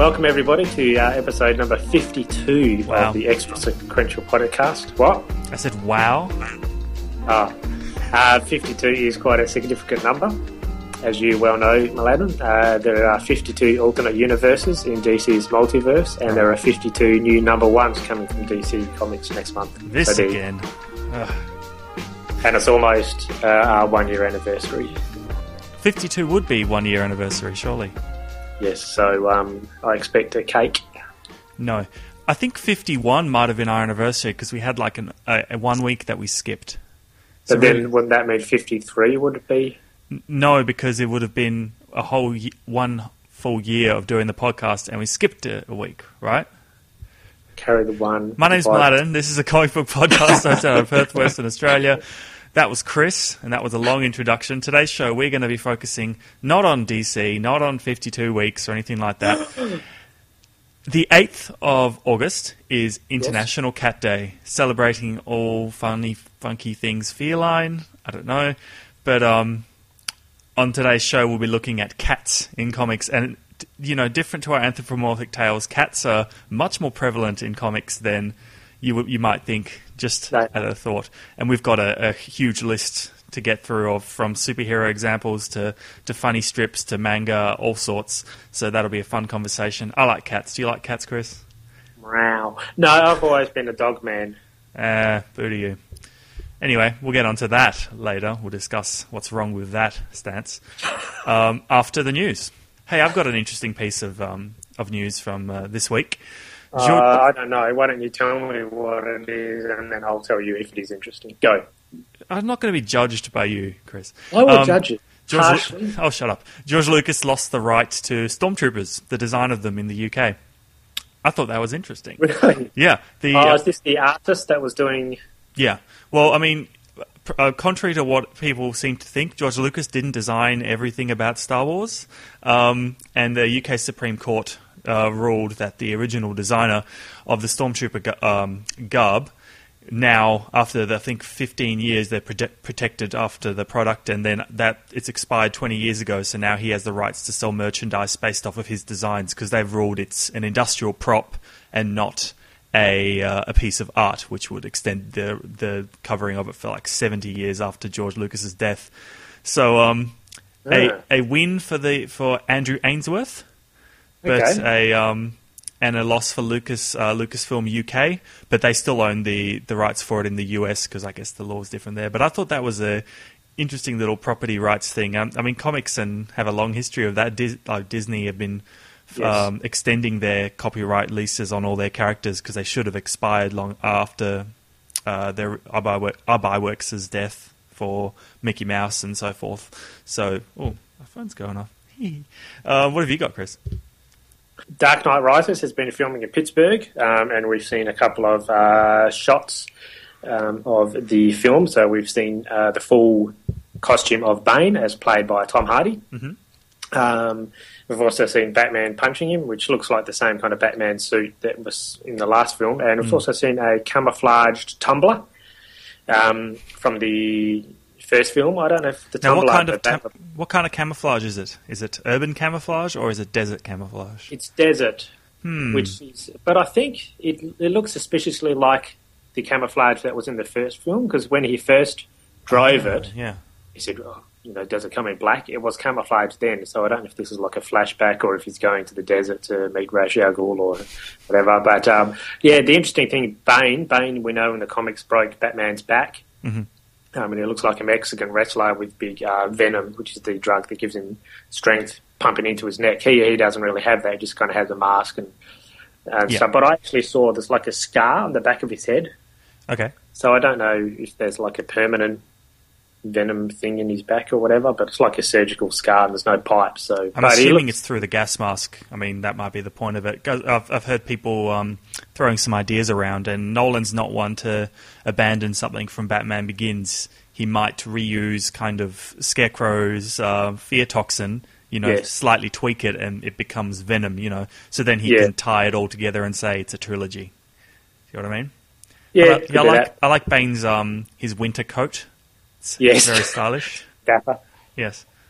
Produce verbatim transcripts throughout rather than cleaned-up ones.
welcome everybody to uh, episode number fifty-two Wow. of the Extra Sequential Podcast. What? I said, wow. Ah, uh, fifty-two is quite a significant number. As you well know, Mladen, uh, there are fifty-two alternate universes in D C's multiverse, and there are fifty-two new number ones coming from D C Comics next month. This So the- again. Ugh. And it's almost uh, our one-year anniversary. fifty-two would be one year anniversary, surely. Yes, so um, I expect a cake. No. I think fifty-one might have been our anniversary because we had like an, a, a one week that we skipped. So But then really- wouldn't that mean fifty-three would it be? N- no, because it would have been a whole ye- one full year of doing the podcast and we skipped it a week, right? Carry the one. My name's divide- Mladen. This is a comic book podcast based out of Perth, Western Australia. That was Chris, and that was a long introduction. Today's show, we're going to be focusing not on D C, not on fifty-two weeks or anything like that. The eighth of August is International Cat Day, celebrating all funny, funky things feline. I don't know. But um, on today's show, we'll be looking at cats in comics. And, you know, different to our anthropomorphic tales, cats are much more prevalent in comics than you w- you might think, just Right. at a thought. And we've got a, a huge list to get through of from superhero examples to, to funny strips to manga, all sorts. So that'll be a fun conversation. I like cats. Do you like cats, Chris? Wow. No, I've always been a dog man. Ah, boo to you. Anyway, we'll get onto that later. We'll discuss what's wrong with that stance um, after the news. Hey, I've got an interesting piece of um, of news from uh, this week. Uh, Geor- I don't know. Why don't you tell me what it is, and then I'll tell you if it is interesting. Go. I'm not going to be judged by you, Chris. I will Um, judge it. George Harshly. Lu- oh, shut up. George Lucas lost the right to Stormtroopers, the design of them in the U K. I thought that was interesting. Really? Yeah. The Oh, uh, is this the artist that was doing... Yeah. Well, I mean, pr- uh, contrary to what people seem to think, George Lucas didn't design everything about Star Wars. Um, and the U K Supreme Court uh, ruled that the original designer of the Stormtrooper gu- um, garb, now, after, the, I think, fifteen years, they're prote- protected after the product, and then that it's expired twenty years ago, so now he has the rights to sell merchandise based off of his designs, because they've ruled it's an industrial prop and not a uh, a piece of art, which would extend the the covering of it for like seventy years after George Lucas's death. So, um, Yeah. a a win for the for Andrew Ainsworth, but Okay. a um and a loss for Lucas uh, Lucasfilm U K, but they still own the the rights for it in the U S because I guess the law is different there. But I thought that was a interesting little property rights thing. Um, I mean, comics and have a long history of that. Dis- like Disney have been Yes. um, extending their copyright leases on all their characters because they should have expired long after uh, their Ibyworks' death for Mickey Mouse and so forth. So, oh, my phone's going off. uh, what have you got, Chris? Dark Knight Rises has been filming in Pittsburgh, um, and we've seen a couple of uh, shots um, of the film. So we've seen uh, the full costume of Bane as played by Tom Hardy. Mhm. Um, we've also seen Batman punching him, which looks like the same kind of Batman suit that was in the last film. And we've Mm. also seen a camouflaged tumbler um, from the first film. I don't know if the Now, tumbler... what kind of but tam- what kind of camouflage is it? Is it urban camouflage or is it desert camouflage? it's desert. Hmm. Which is, but I think it it looks suspiciously like the camouflage that was in the first film, because when he first drove it, Yeah. he said, oh, you know, does it come in black? It was camouflage then, so I don't know if this is like a flashback or if he's going to the desert to meet Ra's al Ghul or whatever. But um, yeah, the interesting thing, Bane, Bane, we know in the comics broke Batman's back. Mhm. Um, and he looks like a Mexican wrestler with big uh, venom, which is the drug that gives him strength pumping into his neck. He he doesn't really have that; he just kind of has a mask and and Yeah. stuff. But I actually saw there's like a scar on the back of his head, Okay. so I don't know if there's like a permanent venom thing in his back or whatever. But it's like a surgical scar, and there's no pipe. So I'm but he assuming looks- it's through the gas mask. I mean, that might be the point of it. 'Cause I've, I've heard people um, throwing some ideas around, and Nolan's not one to abandon something from Batman Begins. He might reuse kind of Scarecrow's uh, fear toxin, you know, Yes. slightly tweak it, and it becomes Venom, you know. So then he Yeah. can tie it all together and say it's a trilogy. You know what I mean? yeah, I, like- could yeah, I do like that. I like Bane's um, his winter coat. It's Yes. very stylish. Dapper. Yes.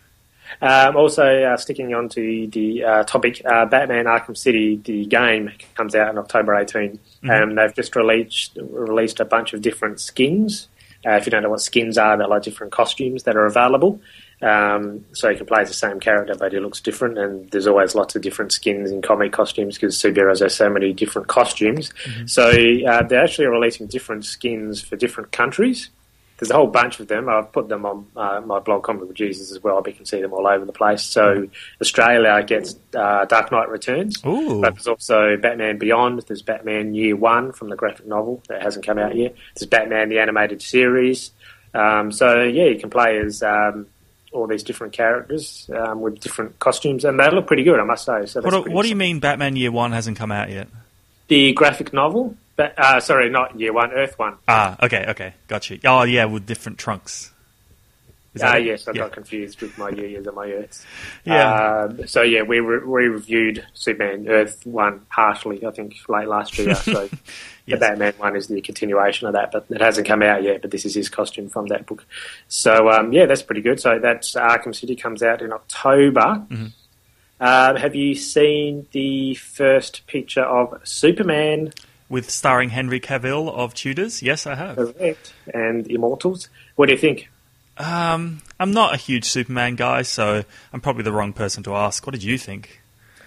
Um, also, uh, sticking on to the uh, topic, uh, Batman Arkham City, the game, comes out on October eighteenth, mm-hmm. and they've just released released a bunch of different skins. Uh, if you don't know what skins are, they're like different costumes that are available. Um, so you can play as the same character, but it looks different, and there's always lots of different skins in comic costumes because superheroes have so many different costumes. Mm-hmm. So uh, they're actually releasing different skins for different countries. There's a whole bunch of them. I've put them on uh, my blog, Comic Book Jesus, as well. You can see them all over the place. So Australia gets uh, Dark Knight Returns. Ooh. But there's also Batman Beyond. There's Batman Year One from the graphic novel that hasn't come out yet. There's Batman the Animated Series. Um, so, yeah, you can play as um, all these different characters um, with different costumes. And they look pretty good, I must say. So what, what do you mean Batman Year One hasn't come out yet? The graphic novel. But, uh, sorry, not Year One, Earth One. Ah, okay, okay, got you. Oh, yeah, with different trunks. Ah, uh, yes, I yeah. got confused with my years and my Earths. Yeah. Uh, so, yeah, we, re- we reviewed Superman Earth One partially, I think, late last year. So yes. The Batman one is the continuation of that, but it hasn't come out yet, but this is his costume from that book. So, um, yeah, that's pretty good. So that's Arkham City comes out in October. Mm-hmm. Uh, have you seen the first picture of Superman? With starring Henry Cavill of Tudors? Yes, I have. Correct. And Immortals. What do you think? Um, I'm not a huge Superman guy, so I'm probably the wrong person to ask. What did you think?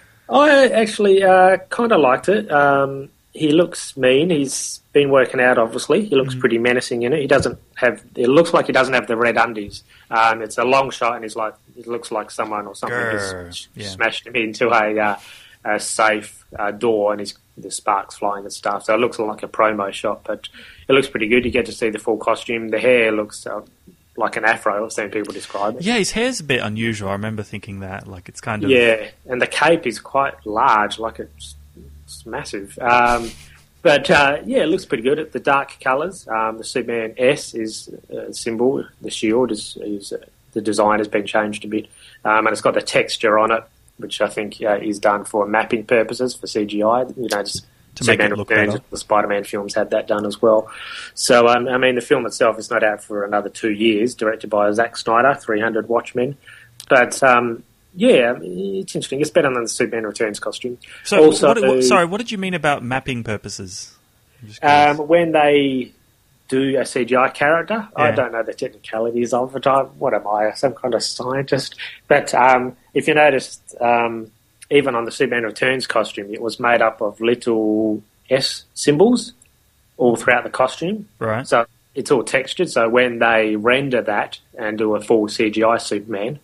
I actually uh, kind of liked it. Um, he looks mean. He's been working out, obviously. He looks mm-hmm. pretty menacing in it. He doesn't have... It looks like he doesn't have the red undies. Um, it's a long shot, and he's like, it looks like someone or something Grr. has yeah. smashed him into a, uh, a safe uh, door, and he's the sparks flying and stuff. So it looks like a promo shot, but it looks pretty good. You get to see the full costume. The hair looks uh, like an afro. I've seen people describe it. Yeah, his hair's a bit unusual. I remember thinking that. Like, it's kind of... Yeah, and the cape is quite large. Like, it's, it's massive. Um, but, uh, yeah, it looks pretty good. The dark colours. Um, the Superman S is a symbol. The shield is... is uh, the design has been changed a bit. Um, and it's got the texture on it, which I think uh, is done for mapping purposes, for C G I. You know, just to make it look better. The Spider-Man films had that done as well. So, um, I mean, the film itself is not out for another two years, directed by Zack Snyder, three hundred Watchmen. But, um, yeah, it's interesting. It's better than the Superman Returns costume. So, also, what, what, sorry, what did you mean about mapping purposes? Um, when they do a C G I character, yeah. I don't know the technicalities of it. I, what am I, some kind of scientist? But um, if you noticed, um, even on the Superman Returns costume, it was made up of little S symbols all throughout the costume. Right. So it's all textured. So when they render that and do a full C G I Superman,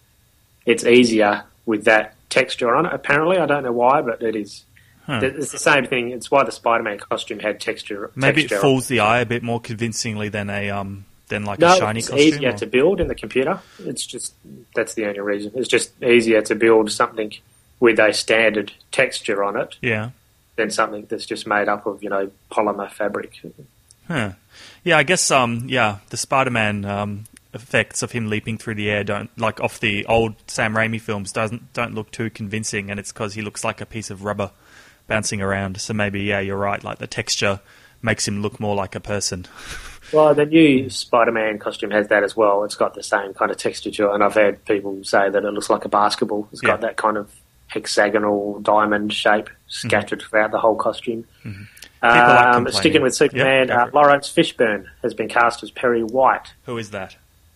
it's easier with that texture on it, apparently. I don't know why, but it is. Huh. It's the same thing. It's why the Spider-Man costume had texture. Maybe texture it fools the eye a bit more convincingly than a um than like no, a shiny it's costume. It's easier or? to build in the computer. It's just that's the only reason. It's just easier to build something with a standard texture on it. Yeah. Than something that's just made up of, you know, polymer fabric. Huh. Yeah, I guess um yeah the Spider-Man um effects of him leaping through the air don't like off the old Sam Raimi films doesn't don't look too convincing, and it's because he looks like a piece of rubber bouncing around. So maybe, yeah, you're right. Like the texture makes him look more like a person. Well, the new Spider-Man costume has that as well. It's got the same kind of texture to it, and I've heard people say that it looks like a basketball. It's got yeah. that kind of hexagonal diamond shape scattered mm-hmm. throughout the whole costume. Mm-hmm. Um, sticking with Superman, yep, uh, Lawrence Fishburne has been cast as Perry White. Who is that?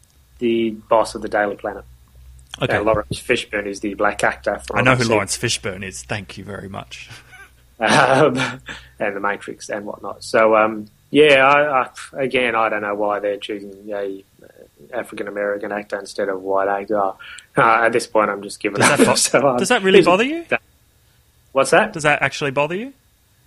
The boss of the Daily Planet. Okay. Uh, Lawrence Fishburne is the black actor. From I know who Lawrence Fishburne is. Thank you very much. Um, and the Matrix and whatnot. So, um, yeah, I, I, again, I don't know why they're choosing a African American actor instead of white actor. Uh, at this point, I'm just giving does up. That bo- so, um, does that really bother you? What's that? Does that actually bother you?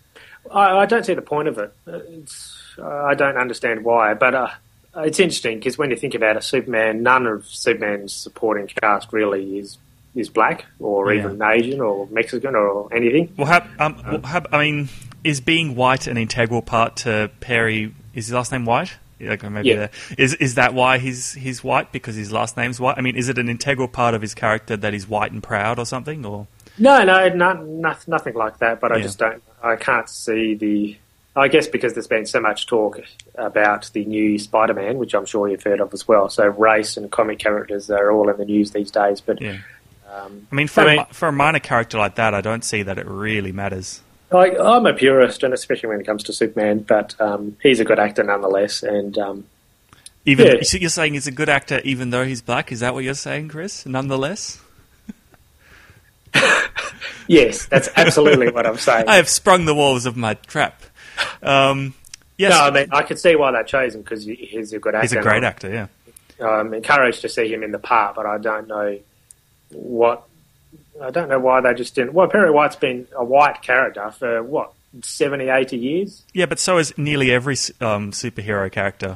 I, I don't see the point of it. It's, uh, I don't understand why, but uh, it's interesting because when you think about it, Superman, none of Superman's supporting cast really is. is black or yeah. even Asian or Mexican or anything. Well, how, um, well, how, I mean, is being white an integral part to Perry? Is his last name White? Like maybe yeah. Is is that why he's he's white because his last name's White? I mean, is it an integral part of his character that he's white and proud or something? Or no, no, no, no nothing like that. But I yeah. just don't. I can't see the. I guess because there's been so much talk about the new Spider-Man, which I'm sure you've heard of as well. So race and comic characters are all in the news these days. But yeah. um, I mean, for, I a, mean, mi- for a minor character like that, I don't see that it really matters. I, I'm a purist, and especially when it comes to Superman, but um, he's a good actor nonetheless. And um, Even yeah. so you're saying he's a good actor even though he's black? Is that what you're saying, Chris? Nonetheless? Yes, that's absolutely what I'm saying. I have sprung the walls of my trap. Um, yes, No, I mean, I could see why they chose him because he's a good actor. he's a great and actor, yeah. I'm, I'm encouraged to see him in the part, but I don't know what... I don't know why they just didn't... Well, Perry White's been a white character for, what, seventy, eighty years? Yeah, but so is nearly every um, superhero character.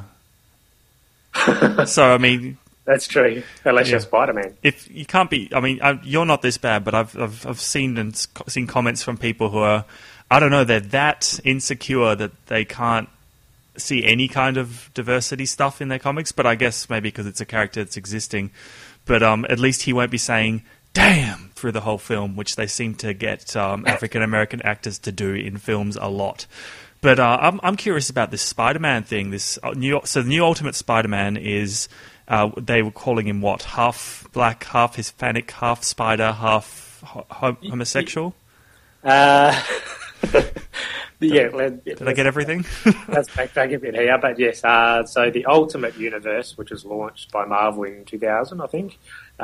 So, I mean... That's true, unless Yeah. you're Spider-Man. If you can't be, I mean, I, you're not this bad, but I've, I've I've seen and s- seen comments from people who are, I don't know, they're that insecure that they can't see any kind of diversity stuff in their comics. But I guess maybe because it's a character that's existing. But um, at least he won't be saying "damn" through the whole film, which they seem to get um, African American actors to do in films a lot. But uh, I'm I'm curious about this Spider-Man thing. This uh, new, so the new Ultimate Spider-Man is. Uh, they were calling him what? Half black, half Hispanic, half spider, half ho- ho- homosexual? Uh, yeah, let, Did I get everything? Let's backtrack a bit here, but yes. Uh, so the Ultimate Universe, which was launched by Marvel in two thousand, I think,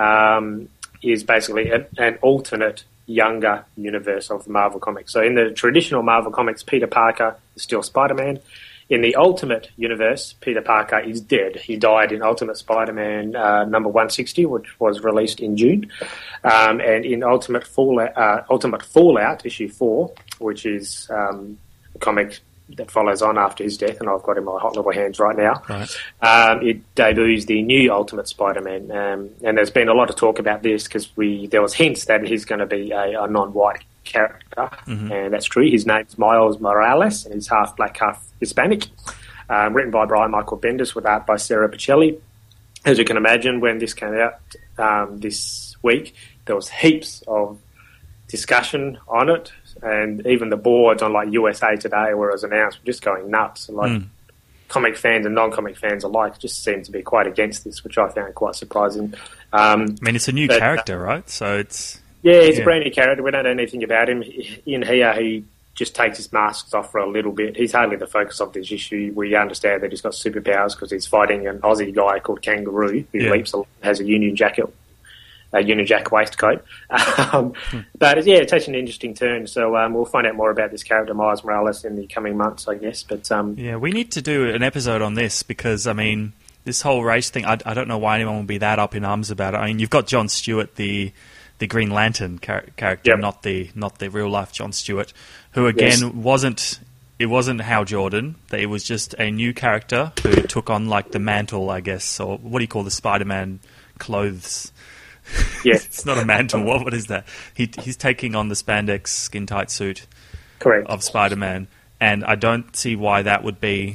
um, is basically an, an alternate, younger universe of the Marvel Comics. So in the traditional Marvel Comics, Peter Parker is still Spider-Man. In the Ultimate Universe, Peter Parker is dead. He died in Ultimate Spider-Man uh, number one sixty, which was released in June. Um, and in Ultimate Fallout, uh, Ultimate Fallout, issue four, which is um, a comic that follows on after his death, and I've got it in my hot little hands right now, Right. um, it debuts the new Ultimate Spider-Man. Um, and there's been a lot of talk about this because we there was hints that he's going to be a, a non-white character, Mm-hmm. and that's true. His name's Miles Morales, and he's half black, half Hispanic. Um, written by Brian Michael Bendis with art by Sarah Pichelli. As you can imagine, when this came out um, this week, there was heaps of discussion on it, and even the boards on like U S A Today, where it was announced, were just going nuts. Like Mm. comic fans and non-comic fans alike just seem to be quite against this, which I found quite surprising. Um, I mean, it's a new but, character, right? So it's... Yeah, he's Yeah. a brand new character. We don't know anything about him. In here, he just takes his masks off for a little bit. He's hardly the focus of this issue. We understand that he's got superpowers because he's fighting an Aussie guy called Kangaroo, who Yeah. leaps a lot, has a Union Jacket, a Union Jack waistcoat. Um, but yeah, it takes an interesting turn. So um, we'll find out more about this character, Miles Morales, in the coming months, I guess. But um, Yeah, we need to do an episode on this because, I mean, this whole race thing, I, I don't know why anyone would be that up in arms about it. I mean, you've got John Stewart, the the Green Lantern char- character, Yep. not the not the real life John Stewart, who again Yes. wasn't it wasn't Hal Jordan. It was just a new character who took on like the mantle, I guess, or what do you call the Spider-Man clothes? yeah, It's not a mantle. What what is that? He he's taking on the spandex skin tight suit correct. of Spider-Man, and I don't see why that would be.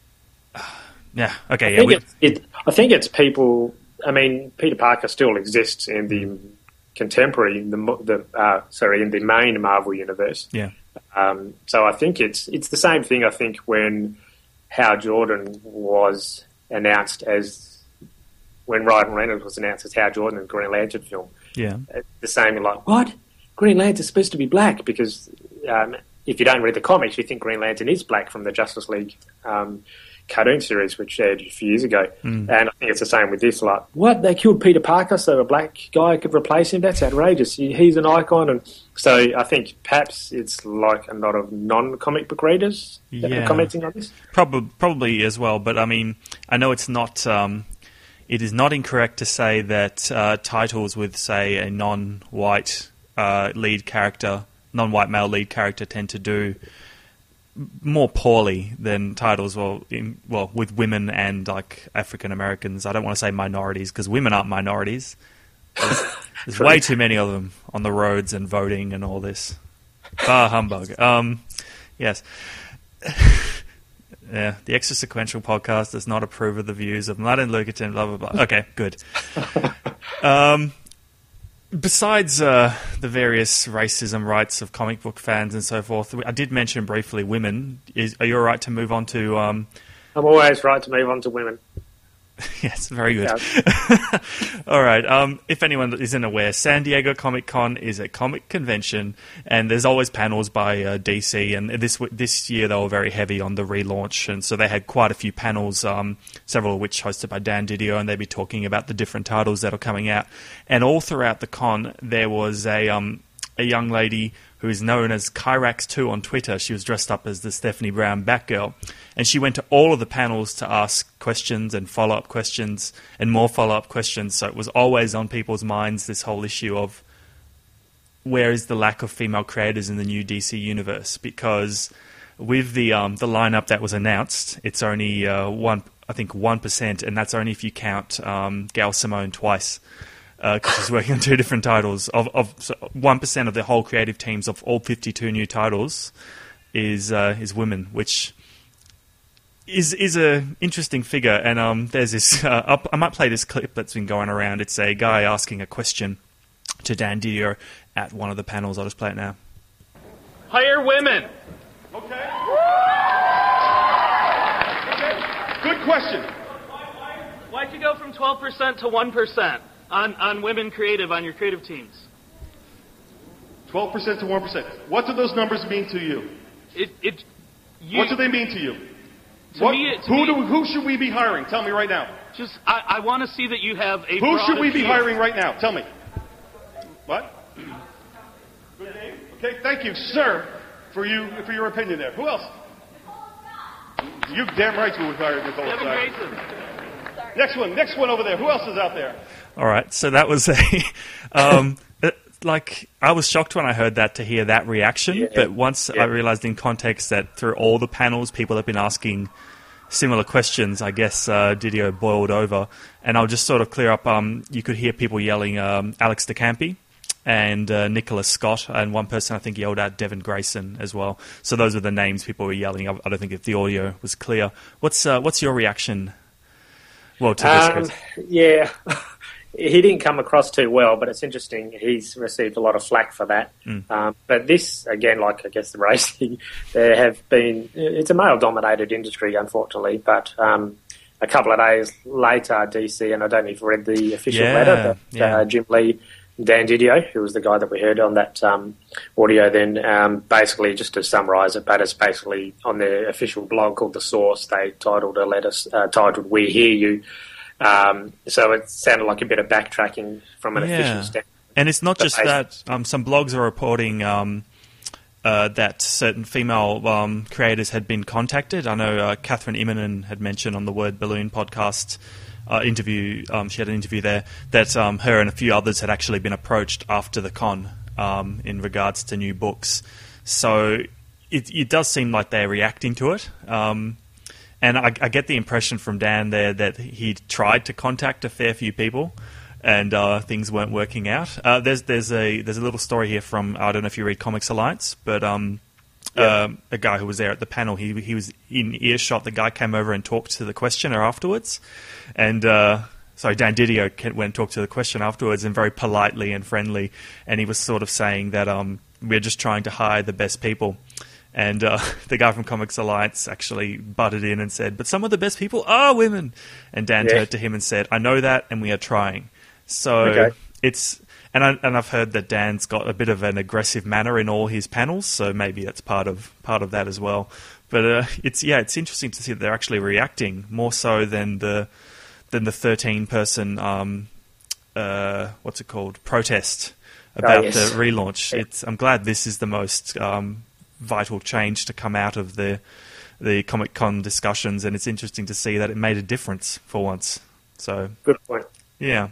Yeah. Okay. I Yeah. think, We, it's, it, I think it's people. I mean, Peter Parker still exists in the contemporary, the, mo- the uh, sorry, in the main Marvel universe. yeah. Um, so I think it's it's the same thing. I think when Hal Jordan was announced as when Ryan Reynolds was announced as Hal Jordan in the Green Lantern film, Yeah. it's the same. Like, what? Green Lantern's supposed to be black because um, if you don't read the comics, you think Green Lantern is black from the Justice League um, cartoon series, which aired a few years ago. Mm. And I think it's the same with this. Like, what? They killed Peter Parker so a black guy could replace him? That's outrageous. He, he's an icon. And so I think perhaps it's like a lot of non-comic book readers that Yeah. are commenting on this. Probably, probably as well. But I mean, I know it's not. Um, it is not incorrect to say that uh, titles with, say, a non-white uh, lead character, non-white male lead character, tend to do more poorly than titles well, in, well, with women and like African Americans. I don't want to say minorities because women aren't minorities. There's, there's way too many of them on the roads and voting and all this. Bah humbug. Um, yes. Yeah, the Extra Sequential podcast does not approve of the views of Martin Luther King, blah, blah, blah. Okay, good. Um, besides uh, the various racism rights of comic book fans and so forth, I did mention briefly women. Is, are you all right to move on to... Um... I'm always right to move on to women. Yes, very good. Yeah. All right. Um, if anyone isn't aware, San Diego Comic Con is a comic convention, and there's always panels by uh, D C. And this this year they were very heavy on the relaunch, and so they had quite a few panels, um, several of which hosted by Dan Didio, and they'd be talking about the different titles that are coming out. And all throughout the con, there was a um, a young lady who is known as Kyrax two on Twitter. She was dressed up as the Stephanie Brown Batgirl. And she went to all of the panels to ask questions and follow-up questions and more follow-up questions. So it was always on people's minds, this whole issue of where is the lack of female creators in the new D C universe? Because with the um, the lineup that was announced, it's only uh, one, I think one percent, and that's only if you count um, Gail Simone twice. Because uh, she's working on two different titles. Of, of so one percent of the whole creative teams of all fifty-two new titles is uh, is women, which is is a interesting figure. And um, there's this. Uh, I might play this clip that's been going around. It's a guy asking a question to Dan Didio at one of the panels. I'll just play it now. Hire women. Okay. Okay. Good question. Why'd you go from twelve percent to one percent? On, on women creative, on your creative teams? twelve percent to one percent. What do those numbers mean to you? It, it, you what do they mean to you? To what, me, to who, me, do, who should we be hiring? Tell me right now. Just, I, I want to see that you have a Who should we appeal. be hiring right now? Tell me. What? Good name? Okay, thank you, sir, for you for your opinion there. Who else? You damn right you would hire Nicole. Kevin Grayson. Next one, next one over there. Who else is out there? All right, so that was a, um, it, like, I was shocked when I heard that to hear that reaction, yeah. but once yeah. I realized in context that through all the panels, people have been asking similar questions, I guess uh, Didio boiled over, and I'll just sort of clear up, um, you could hear people yelling um, Alex DeCampi and uh, Nicholas Scott, and one person I think yelled out Devin Grayson as well. So those were the names people were yelling. I, I don't think if the audio was clear. What's uh, what's your reaction? Well, to this, um, yeah, he didn't come across too well, but it's interesting. He's received a lot of flack for that. Mm. Um, but this, again, like I guess the racing, there have been. It's a male-dominated industry, unfortunately. But um, a couple of days later, D C, and I don't know if you read the official yeah, letter that yeah. uh, Jim Lee, Dan Didio, who was the guy that we heard on that um, audio, then um, basically, just to summarise it, but it's basically on their official blog called The Source, they titled a letter uh, titled "We Hear You." Um, so it sounded like a bit of backtracking from an yeah. official standpoint. And it's not But just that. Um, some blogs are reporting um, uh, that certain female um, creators had been contacted. I know uh, Catherine Immonen had mentioned on the Word Balloon podcast Uh, interview, um, she had an interview there, that um, her and a few others had actually been approached after the con um, in regards to new books. So it, it does seem like they're reacting to it. Um, and I, I get the impression from Dan there that he tried to contact a fair few people and uh, things weren't working out. Uh, there's there's a there's a little story here from, I don't know if you read Comics Alliance, but um, yeah. um, a guy who was there at the panel, he he was in earshot. The guy came over and talked to the questioner afterwards. And uh, sorry, Dan Didio went and talked to the question afterwards, and very politely and friendly. And he was sort of saying that um, we're just trying to hire the best people. And uh, the guy from Comics Alliance actually butted in and said, "But some of the best people are women." And Dan yeah. turned to him and said, "I know that, and we are trying." So okay. it's and I, and I've heard that Dan's got a bit of an aggressive manner in all his panels, so maybe that's part of part of that as well. But uh, it's yeah, it's interesting to see that they're actually reacting more so than the. than the thirteen-person, um, uh, what's it called, protest about oh, yes. the relaunch. It's, I'm glad this is the most um, vital change to come out of the the Comic-Con discussions, and it's interesting to see that it made a difference for once. So good point. Yeah.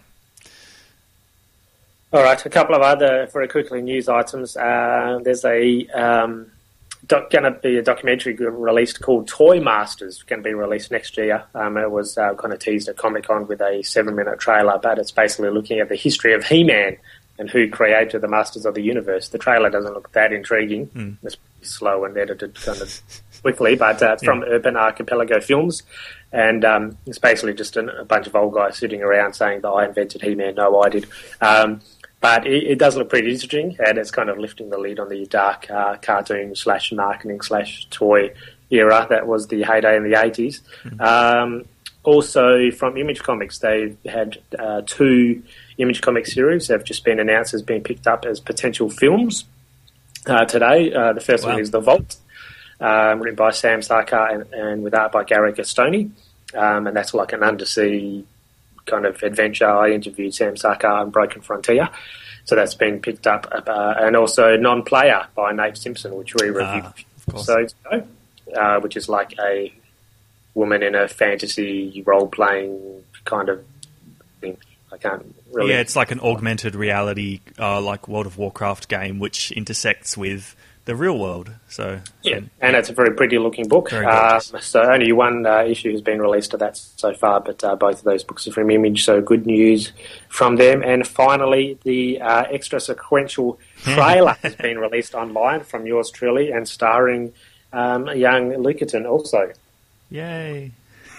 All right, a couple of other very quickly news items. Uh, there's a um, doc, going to be a documentary released called Toy Masters, going to be released next year. Um, it was uh, kind of teased at Comic-Con with a seven-minute trailer, but it's basically looking at the history of He-Man and who created the Masters of the Universe. The trailer doesn't look that intriguing. Mm. It's pretty slow and edited kind of quickly, but uh, it's from yeah. Urban Archipelago Films, and um, it's basically just an, a bunch of old guys sitting around saying that I invented He-Man. No, I did. Um, but it, it does look pretty interesting, and it's kind of lifting the lid on the dark uh, cartoon slash marketing slash toy era that was the heyday in the eighties. Mm-hmm. Um, also, from Image Comics, they've had uh, two Image Comics series that have just been announced as being picked up as potential films uh, today. Uh, the first wow. one is The Vault, um, written by Sam Sarkar and, and with art by Gary Gastoni, um, and that's like an undersea kind of adventure. I interviewed Sam Sarkar on Broken Frontier, so that's been picked up, uh, and also Non-Player by Nate Simpson, which we reviewed ah, episodes ago, uh, which is like a woman in a fantasy role-playing kind of thing. I can't really... Yeah, it's like an augmented reality, uh, like World of Warcraft game, which intersects with the real world. So yeah, so, and it's a very pretty-looking book. Uh, so only one uh, issue has been released of that so far, but uh, both of those books are from Image, so good news from them. And finally, the uh, extra sequential trailer has been released online from yours truly, and starring um, young Lukerton also. Yay.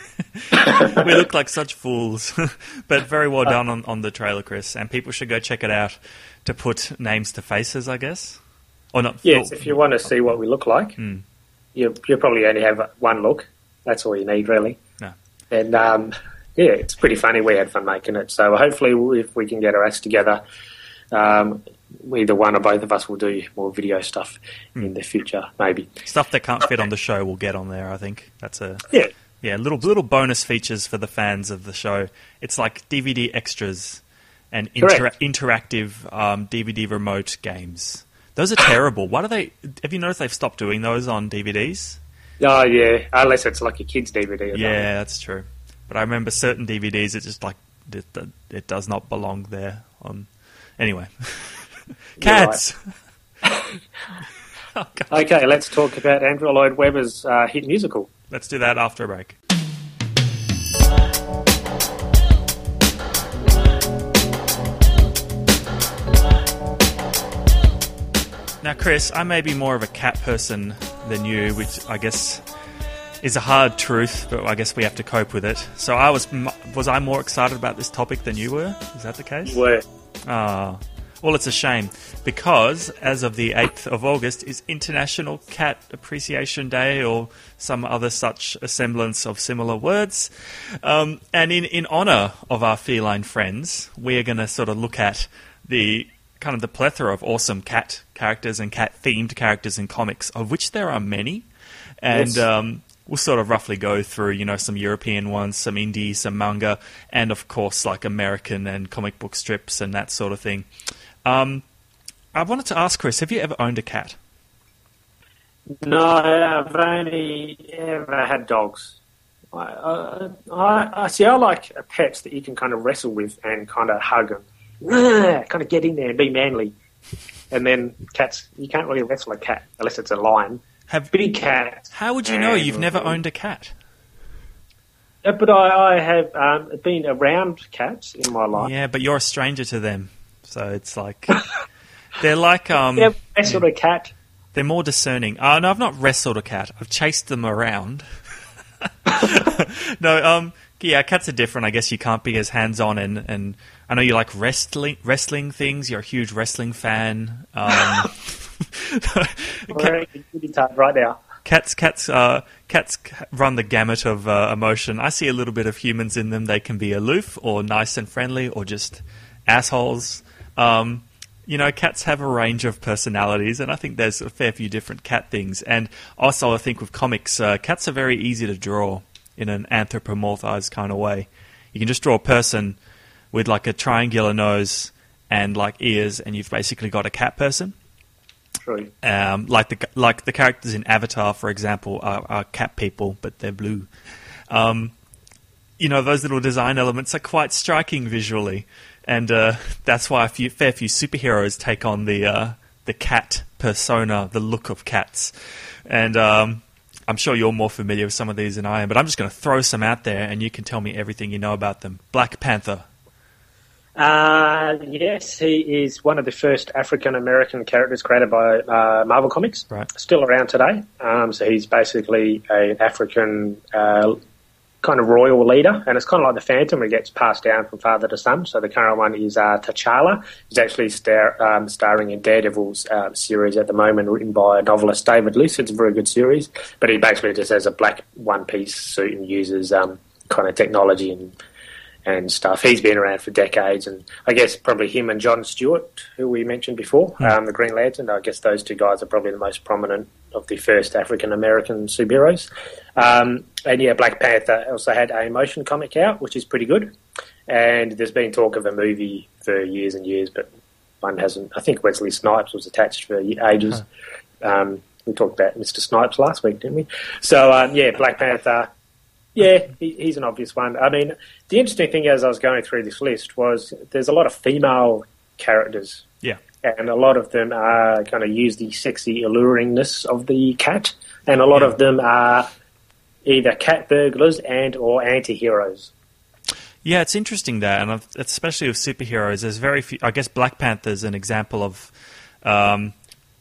We look like such fools, but very well done on, on the trailer, Chris, and people should go check it out to put names to faces, I guess. Or not? Yes, if you want to see what we look like, mm. you you probably only have one look. That's all you need, really. No. And um, yeah, it's pretty funny. We had fun making it, so hopefully, if we can get our acts together, um, either one or both of us will do more video stuff mm. in the future, maybe. Stuff that can't fit on the show will get on there. I think that's a yeah. Yeah, little little bonus features for the fans of the show. It's like D V D extras and inter- interactive um, D V D remote games. Those are terrible. Why do they? Have you noticed they've stopped doing those on D V Ds? Oh yeah, unless it's like a kid's D V D. Or yeah, something. That's true. But I remember certain D V Ds. It's just like it, it does not belong there. On anyway, cats. Right. Oh, okay, let's talk about Andrew Lloyd Webber's uh, hit musical. Let's do that after a break. Now, Chris, I may be more of a cat person than you, which I guess is a hard truth, but I guess we have to cope with it. So I was was I more excited about this topic than you were? Is that the case? You were. Ah. Well, it's a shame, because as of the eighth of August is International Cat Appreciation Day, or some other such semblance of similar words. Um, and in, in honour of our feline friends, we are going to sort of look at the kind of the plethora of awesome cat characters and cat-themed characters in comics, of which there are many. And yes. um, we'll sort of roughly go through, you know, some European ones, some indie, some manga, and of course, like American and comic book strips and that sort of thing. Um, I wanted to ask, Chris, have you ever owned a cat? No, I've only ever had dogs. I, I, I see. I like pets that you can kind of wrestle with and kind of hug and kind of get in there and be manly. And then cats, you can't really wrestle a cat unless it's a lion. Have big cat. How would you know you've never owned a cat? Uh, but I, I have um, been around cats in my life. Yeah, but you're a stranger to them. So it's like, they're like... Um, yeah, wrestled a cat. They're more discerning. Oh, no, I've not wrestled a cat. I've chased them around. no, um, yeah, cats are different. I guess you can't be as hands-on, and, and I know you like wrestling wrestling things. You're a huge wrestling fan. Um, cat, right now. Cats, cats, uh, cats run the gamut of uh, emotion. I see a little bit of humans in them. They can be aloof or nice and friendly, or just assholes. Um, you know, cats have a range of personalities, and I think there's a fair few different cat things. And also, I think with comics, uh, cats are very easy to draw in an anthropomorphized kind of way. You can just draw a person with like a triangular nose and like ears, and you've basically got a cat person. True. Um, like the like the characters in Avatar, for example, are, are cat people, but they're blue. Um, you know, those little design elements are quite striking visually. And uh, that's why a few, fair few superheroes take on the uh, the cat persona, the look of cats. And um, I'm sure you're more familiar with some of these than I am, but I'm just going to throw some out there, and you can tell me everything you know about them. Black Panther. Uh, yes, he is one of the first African-American characters created by uh, Marvel Comics. Right. Still around today. Um, so he's basically an African... Uh, kind of royal leader, and it's kind of like the Phantom, where it gets passed down from father to son. So the current one is uh, T'Challa. He's actually star- um, starring in Daredevil's uh, series at the moment, written by novelist David Luce. It's a very good series, but he basically just has a black one-piece suit and uses um, kind of technology and and stuff. He's been around for decades, and I guess probably him and John Stewart, who we mentioned before, mm. um, the Green Lantern, I guess those two guys are probably the most prominent of the first African-American superheroes. Um, and yeah, Black Panther also had a motion comic out, which is pretty good, and there's been talk of a movie for years and years, but one hasn't. I think Wesley Snipes was attached for ages. Huh. Um, we talked about Mister Snipes last week, didn't we? So um, yeah, Black Panther. Yeah, he, he's an obvious one. I mean, the interesting thing as I was going through this list was there's a lot of female characters. Yeah. And a lot of them are kind of use the sexy alluringness of the cat, and a lot yeah. of them are either cat burglars and or anti-heroes. Yeah, it's interesting that, and especially with superheroes, there's very few. I guess Black Panther's an example of um,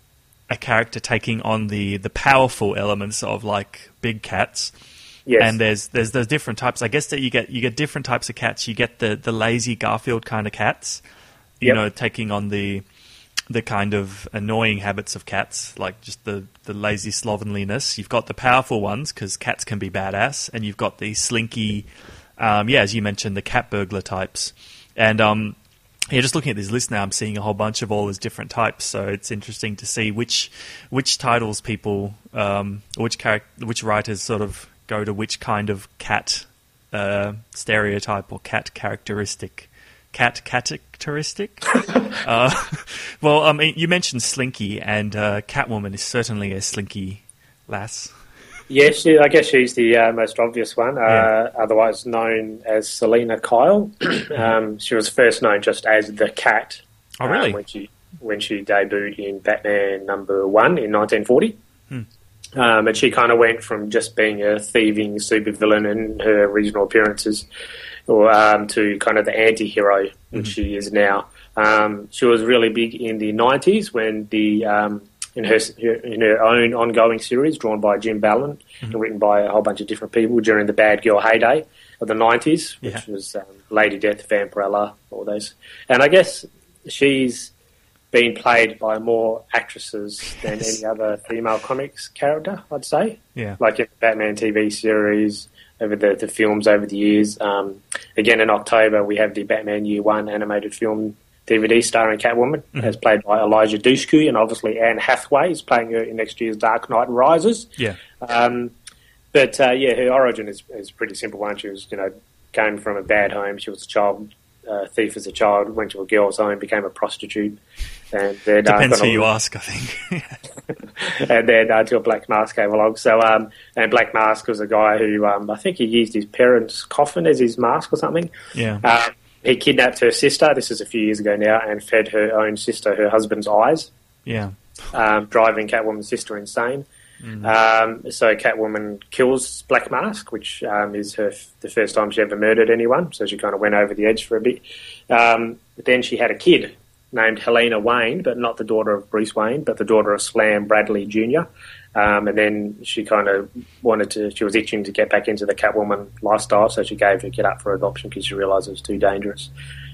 a character taking on the, the powerful elements of like big cats. Yes. And there's there's those different types. I guess that you get you get different types of cats. You get the, the lazy Garfield kind of cats, you yep. know, taking on the the kind of annoying habits of cats, like just the, the lazy slovenliness. You've got the powerful ones because cats can be badass, and you've got the slinky, um, yeah, as you mentioned, the cat burglar types. And um, yeah, just looking at this list now, I'm seeing a whole bunch of all those different types. So it's interesting to see which which titles people, um, which charac- which writers sort of go to which kind of cat uh, stereotype or cat characteristic. Cat characteristic? uh, well, I mean, you mentioned Slinky, and uh, Catwoman is certainly a slinky lass. Yes, she, I guess she's the uh, most obvious one, uh, yeah. otherwise known as Selena Kyle. um, she was first known just as the Cat. Oh, really? Um, when she when she debuted in Batman number one in nineteen forty. Hmm. Um, and she kind of went from just being a thieving supervillain in her original appearances or um, to kind of the anti-hero, which mm-hmm. she is now. Um, she was really big in the nineties when the um, in her in her own ongoing series drawn by Jim Ballant mm-hmm. and written by a whole bunch of different people during the Bad Girl heyday of the nineties, which yeah. was um, Lady Death, Vampirella, all those. And I guess she's been played by more actresses than yes. any other female comics character, I'd say. Yeah. Like in the Batman T V series, over the, the films over the years. Um, again, in October, we have the Batman Year One animated film D V D starring Catwoman, mm-hmm. as played by Elijah Dushku, and obviously Anne Hathaway is playing her in next year's Dark Knight Rises. Yeah. Um, but, uh, yeah, her origin is, is a pretty simple one. She was, you know, came from a bad home. She was a child uh, thief as a child, went to a girl's home, became a prostitute. And then, Depends uh, who you ask, I think. and then uh, until Black Mask came along. So, um, and Black Mask was a guy who um, I think he used his parents' coffin as his mask or something. Yeah. Uh, he kidnapped her sister. This is a few years ago now, and fed her own sister her husband's eyes. Yeah. Um, driving Catwoman's sister insane. Mm. Um, so Catwoman kills Black Mask, which um, is her f- the first time she ever murdered anyone. So she kind of went over the edge for a bit. Um, but then she had a kid named Helena Wayne, but not the daughter of Bruce Wayne, but the daughter of Slam Bradley Junior Um, and then she kind of wanted to, she was itching to get back into the Catwoman lifestyle, so she gave her kid up for adoption because she realised it was too dangerous.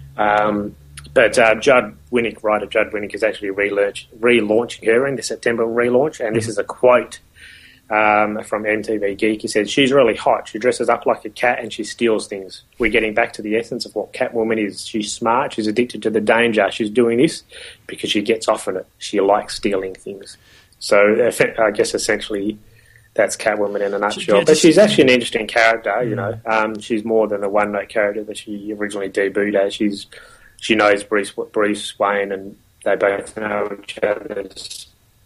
Um, but uh, Judd Winnick, writer Judd Winnick, is actually relaunch, relaunching her in the September relaunch, and mm-hmm. this is a quote um, from M T V Geek. He said, "She's really hot. She dresses up like a cat and she steals things. We're getting back to the essence of what Catwoman is. She's smart. She's addicted to the danger. She's doing this because she gets off on it. She likes stealing things." So I guess essentially that's Catwoman in a nutshell. Yeah, but she's actually an interesting character, you know. Um, she's more than the one-note character that she originally debuted as. She's She knows Bruce, Bruce Wayne, and they both know each other's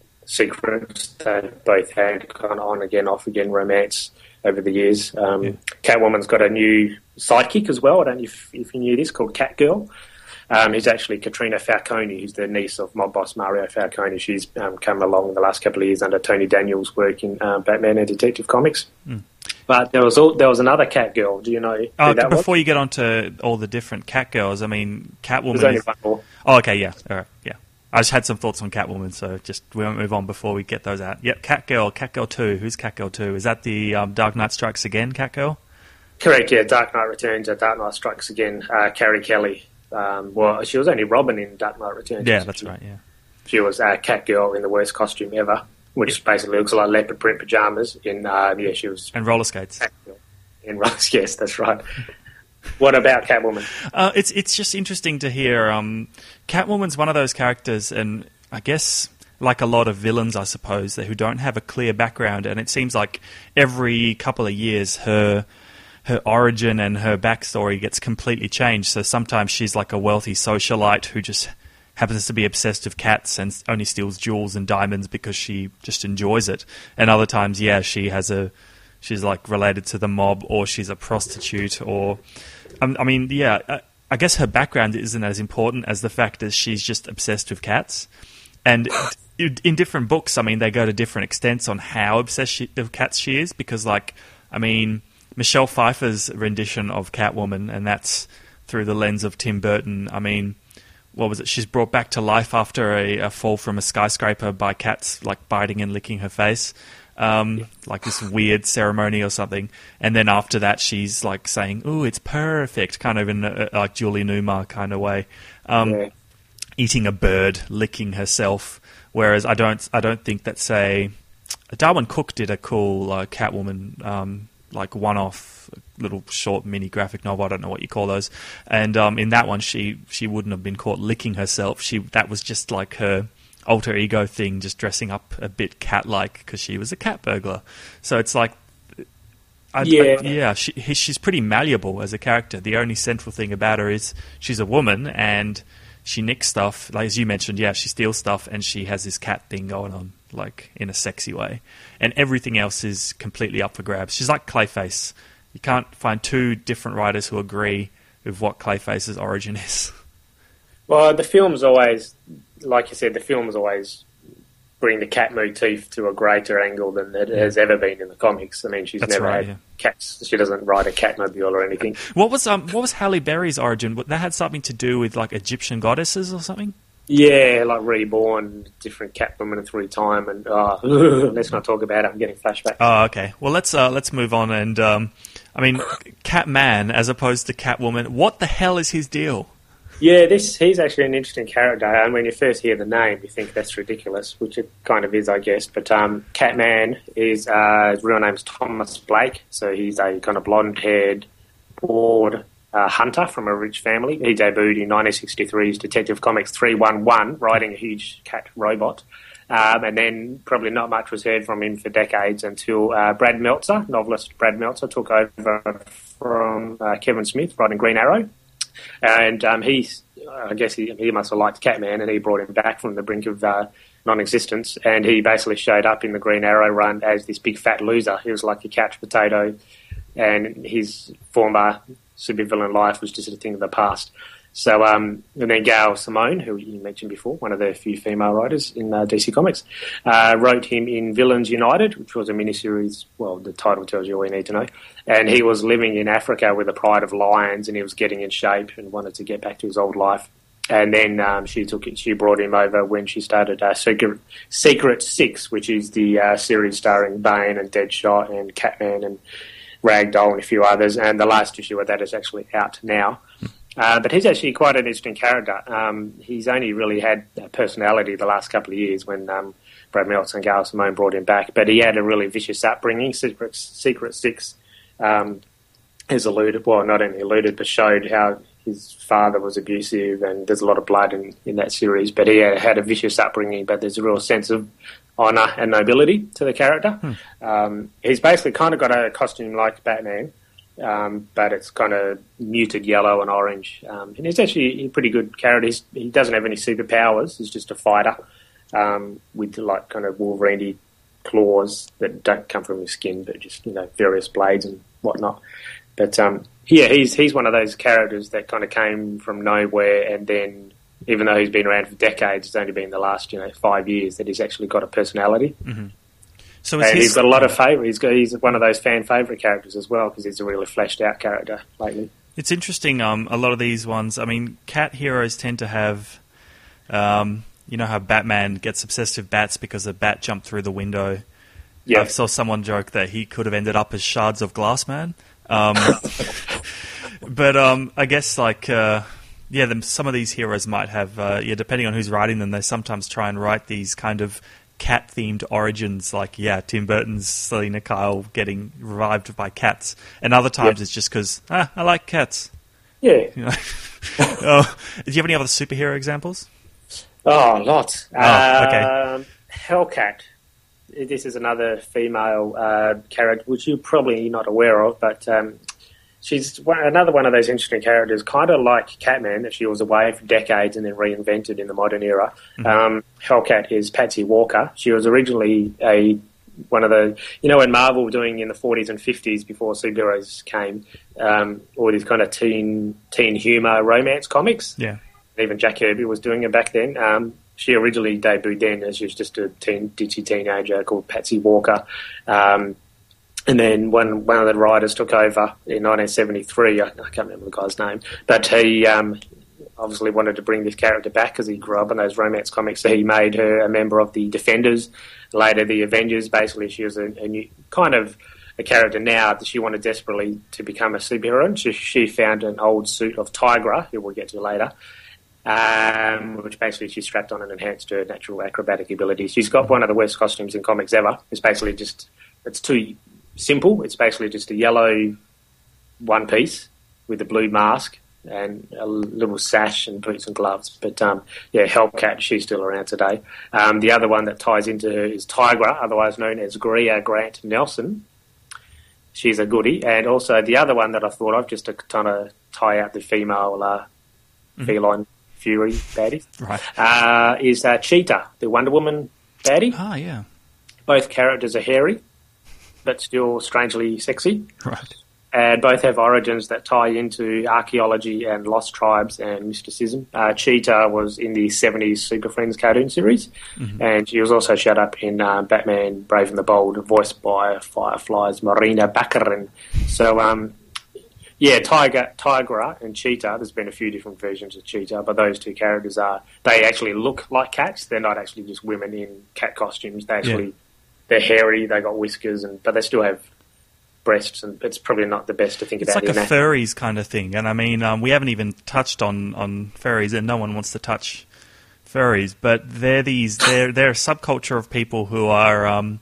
secrets. They both had kind of on-again, off-again romance over the years. Um, yeah. Catwoman's got a new sidekick as well. I don't know if, if you knew this, called Catgirl. Um, who's actually Katrina Falcone, who's the niece of mob boss Mario Falcone. She's um, come along in the last couple of years under Tony Daniels' work in uh, Batman and Detective Comics. Mm. But there was all, there was another Catgirl. Do you know who uh, that Before was? you get on to all the different Catgirls, I mean, Catwoman... There's only is... one more. Oh, okay, yeah. All right, yeah. I just had some thoughts on Catwoman, so just we won't move on before we get those out. Yep, Catgirl, Catgirl two. Who's Catgirl two? Is that the um, Dark Knight Strikes Again Catgirl? Correct, yeah. Dark Knight Returns and Dark Knight Strikes Again. Uh, Carrie Kelly. Um, well, she was only Robin in Dark Knight Returns. Yeah, that's right, yeah. She was uh, Catgirl in the worst costume ever, which yeah. basically looks like leopard print pyjamas. In uh, yeah, she was and roller skates. Catgirl. In roller skates, yes, that's right. What about Catwoman? Uh, it's it's just interesting to hear. Um, Catwoman's one of those characters, and I guess like a lot of villains, I suppose, who don't have a clear background, and it seems like every couple of years her her origin and her backstory gets completely changed. So sometimes she's like a wealthy socialite who just happens to be obsessed with cats and only steals jewels and diamonds because she just enjoys it. And other times, yeah, she has a she's like related to the mob, or she's a prostitute, or um, I mean, yeah, I, I guess her background isn't as important as the fact that she's just obsessed with cats. And in different books, I mean, they go to different extents on how obsessed she, with cats she is, because, like, I mean, Michelle Pfeiffer's rendition of Catwoman, and that's through the lens of Tim Burton. I mean, what was it? She's brought back to life after a, a fall from a skyscraper by cats, like, biting and licking her face. Um, yeah. Like this weird ceremony or something. And then after that, she's, like, saying, "Ooh, it's perfect," kind of in a, like Julie Newmar kind of way. Um, yeah. Eating a bird, licking herself. Whereas I don't, I don't think that, say, Darwin Cook did a cool uh, Catwoman, um, like one-off little short mini graphic novel. I don't know what you call those. And um, in that one, she she wouldn't have been caught licking herself. She that was just like her alter ego thing, just dressing up a bit cat-like because she was a cat burglar. So it's like, I, yeah, I, yeah, she, she's pretty malleable as a character. The only central thing about her is she's a woman and she nicks stuff, like as you mentioned, yeah, she steals stuff and she has this cat thing going on, like in a sexy way. And everything else is completely up for grabs. She's like Clayface. You can't find two different writers who agree with what Clayface's origin is. Well, the film's always, like you said, the film's always bring the cat motif to a greater angle than it has ever been in the comics. I mean, she's That's never right, had yeah. cats. She doesn't ride a Catmobile or anything. What was um what was Halle Berry's origin? That had something to do with like Egyptian goddesses or something? Yeah, like reborn, different Catwoman through time, and uh, let's not talk about it. I'm getting flashbacks. Oh, okay. Well, let's uh, let's move on. And um, I mean, Catman as opposed to Catwoman. What the hell is his deal? Yeah, this he's actually an interesting character. And when you first hear the name, you think that's ridiculous, which it kind of is, I guess. But um, Catman is uh, his real name's Thomas Blake, so he's a kind of blonde-haired, bored uh, hunter from a rich family. He debuted in nineteen sixty-three's Detective Comics three one one, riding a huge cat robot. Um, and then probably not much was heard from him for decades until uh, Brad Meltzer, novelist Brad Meltzer, took over from uh, Kevin Smith, writing Green Arrow. And um, he's, I guess he, he must have liked Catman, and he brought him back from the brink of uh, non-existence. And he basically showed up in the Green Arrow run as this big fat loser. He was like a couch potato, and his former supervillain life was just a thing of the past. So, um, and then Gail Simone, who you mentioned before, one of the few female writers in uh, D C Comics, uh, wrote him in Villains United, which was a miniseries. Well, the title tells you all you need to know. And he was living in Africa with a pride of lions, and he was getting in shape and wanted to get back to his old life. And then um, she took it, she brought him over when she started uh, Secret, Secret Six, which is the uh, series starring Bane and Deadshot and Catman and Ragdoll and a few others. And the last issue of that is actually out now. Uh, but he's actually quite an interesting character. Um, he's only really had a personality the last couple of years when um, Brad Meltzer and Gail Simone brought him back. But he had a really vicious upbringing. Secret, Secret Six um, has alluded, well, not only alluded, but showed how his father was abusive, and there's a lot of blood in, in that series. But he had, had a vicious upbringing, but there's a real sense of honour and nobility to the character. Hmm. Um, he's basically kind of got a costume like Batman. Um, but it's kind of muted yellow and orange. Um, and he's actually a pretty good character. He's, he doesn't have any superpowers. He's just a fighter um, with like kind of Wolverine claws that don't come from his skin, but just, you know, various blades and whatnot. But um, yeah, he's he's one of those characters that kind of came from nowhere, and then even though he's been around for decades, it's only been the last, you know, five years that he's actually got a personality. Mm-hmm. So and his... he's got a lot of favourite. He's got, he's one of those fan favourite characters as well, because he's a really fleshed out character lately. It's interesting. Um, a lot of these ones. I mean, cat heroes tend to have, um, you know, how Batman gets obsessed with bats because a bat jumped through the window. Yeah. I saw someone joke that he could have ended up as Shards of Glass Man, Um, but um, I guess like uh, yeah, them, some of these heroes might have uh, yeah, depending on who's writing them, they sometimes try and write these kind of cat-themed origins, like yeah, Tim Burton's Selena Kyle getting revived by cats, and other times yeah. it's just because ah, I like cats. Yeah. You know? Oh, do you have any other superhero examples? Oh, lots. Oh, okay. Um, Hellcat. This is another female uh, character, which you're probably not aware of, but um, she's one, another one of those interesting characters, kind of like Catman, that she was away for decades and then reinvented in the modern era. Mm-hmm. Um, Hellcat is Patsy Walker. She was originally a one of the, you know, when Marvel were doing in the forties and fifties before superheroes came, um, all these kind of teen teen humour romance comics. Yeah. Even Jack Kirby was doing it back then. Um, she originally debuted then as she was just a teen, ditchy teenager called Patsy Walker. Um, and then when one of the writers took over in nineteen seventy-three, I, I can't remember the guy's name, but he um, obviously wanted to bring this character back because he grew up in those romance comics, so he made her a member of the Defenders, later the Avengers. Basically, she was a, a new kind of a character now that she wanted desperately to become a superhero. And she, she found an old suit of Tigra, who we'll get to later, Um, which basically she strapped on and enhanced her natural acrobatic abilities. She's got one of the worst costumes in comics ever. It's basically just, it's too simple. It's basically just a yellow one piece with a blue mask and a little sash and boots and gloves. But um, yeah, Hellcat, she's still around today. Um, the other one that ties into her is Tigra, otherwise known as Greer Grant Nelson. She's a goodie. And also the other one that I thought of, just to kind of tie out the female uh, mm-hmm. feline Fury baddie, right. uh, is uh, Cheetah, the Wonder Woman baddie. Ah, yeah. Both characters are hairy, but still strangely sexy. Right. And both have origins that tie into archaeology and lost tribes and mysticism. Uh, Cheetah was in the seventies Super Friends cartoon series, mm-hmm. and she was also showed up in uh, Batman Brave and the Bold, voiced by Firefly's Marina Baccarin. So, um, yeah, Tiger, Tigra and Cheetah, there's been a few different versions of Cheetah, but those two characters are, they actually look like cats. They're not actually just women in cat costumes. They actually, yeah. they're hairy, they got whiskers, and but they still have breasts, and it's probably not the best to think it's about. It's like a furries kind of thing, and I mean, um, we haven't even touched on, on furries, and no one wants to touch furries, but they're these, they're, they're a subculture of people who are, um,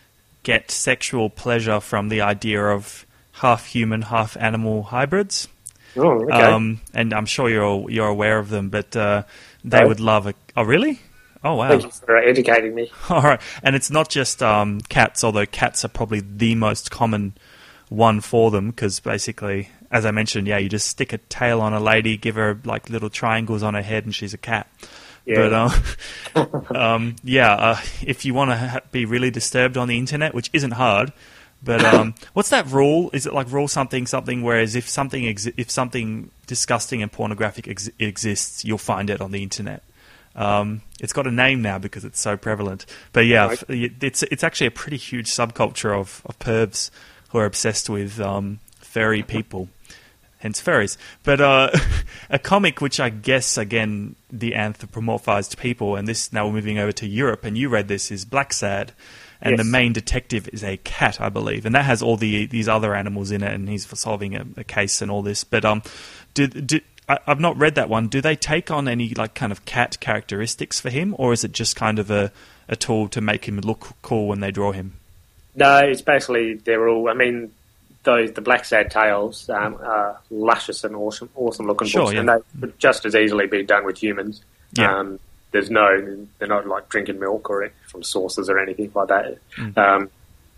get sexual pleasure from the idea of half human, half animal hybrids. Oh, okay. Um, and I'm sure you're you're aware of them, but uh, they oh. would love a... Oh, really? Oh, wow. Thank you for educating me. All right. And it's not just um, cats, although cats are probably the most common one for them, because basically, as I mentioned, yeah, you just stick a tail on a lady, give her like little triangles on her head, and she's a cat. Yeah. But um, um, yeah, uh, if you want to ha- be really disturbed on the internet, which isn't hard... But um, what's that rule? Is it like rule something something? Whereas if something exi- if something disgusting and pornographic ex- exists, you'll find it on the internet. Um, it's got a name now because it's so prevalent. But yeah, right. it's it's actually a pretty huge subculture of, of pervs who are obsessed with um, furry people, hence furries. But uh, a comic which I guess again the anthropomorphized people, and this now we're moving over to Europe, and you read this, is Black Sad. And yes. the main detective is a cat, I believe, and that has all the these other animals in it, and he's solving a, a case and all this. But um, do, do, I, I've not read that one. Do they take on any like kind of cat characteristics for him, or is it just kind of a, a tool to make him look cool when they draw him? No, it's basically they're all. I mean, those the Black Sad tales um, are luscious and awesome, awesome looking sure, books, yeah. and they could just as easily be done with humans. Yeah. Um, There's no, they're not like drinking milk or from sources or anything like that. Mm. Um,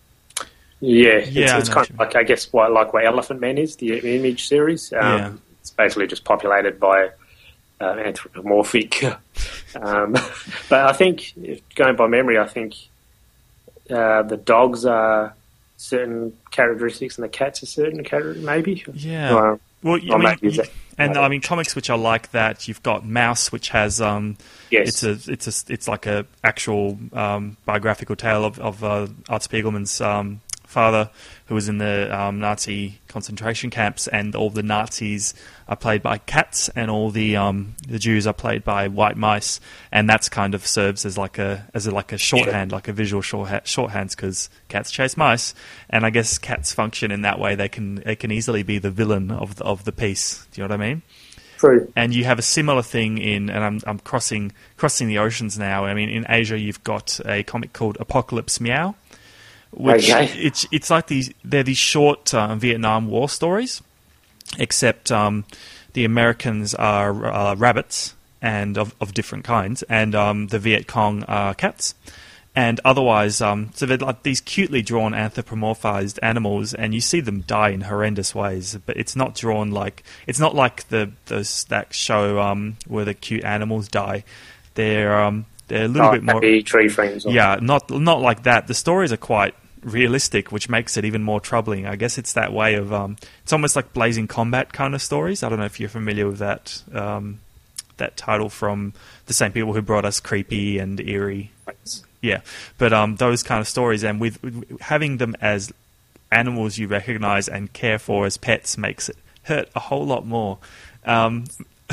yeah, yeah, it's, it's kind of like, I guess, what, like what Elephant Man is, the Image series. Um, yeah. It's basically just populated by uh, anthropomorphic. um, but I think, going by memory, I think uh, the dogs are certain characteristics and the cats are certain characteristics, maybe. Yeah. Or, well, I mean, you, and I mean, comics which are like that. You've got Mouse, which has um, yes. it's a it's a it's like a actual um, biographical tale of of uh, Art Spiegelman's um, father who was in the um, Nazi concentration camps, and all the Nazis are played by cats, and all the um, the Jews are played by white mice, and that's kind of serves as like a as a, like a shorthand, like a visual shorthand, shorthands, because cats chase mice, and I guess cats function in that way. They can they can easily be the villain of the, of the piece. Do you know what I mean? True. And you have a similar thing in, and I'm I'm crossing crossing the oceans now. I mean, in Asia, you've got a comic called Apocalypse Meow, which okay. it's it's like these they're these short uh, Vietnam War stories, except um, the Americans are uh, rabbits and of, of different kinds, and um, the Viet Cong are cats. And otherwise, um, so they're like these cutely drawn anthropomorphized animals, and you see them die in horrendous ways. But it's not drawn like it's not like the those that show um, where the cute animals die. They're um, they're a little oh, bit more tree frames. Or... Yeah, not not like that. The stories are quite realistic, which makes it even more troubling. I guess it's that way of um, it's almost like Blazing Combat kind of stories. I don't know if you're familiar with that um, that title from the same people who brought us Creepy and Eerie. Right. Yeah, but um, those kind of stories, and with, with having them as animals you recognise and care for as pets makes it hurt a whole lot more. Um,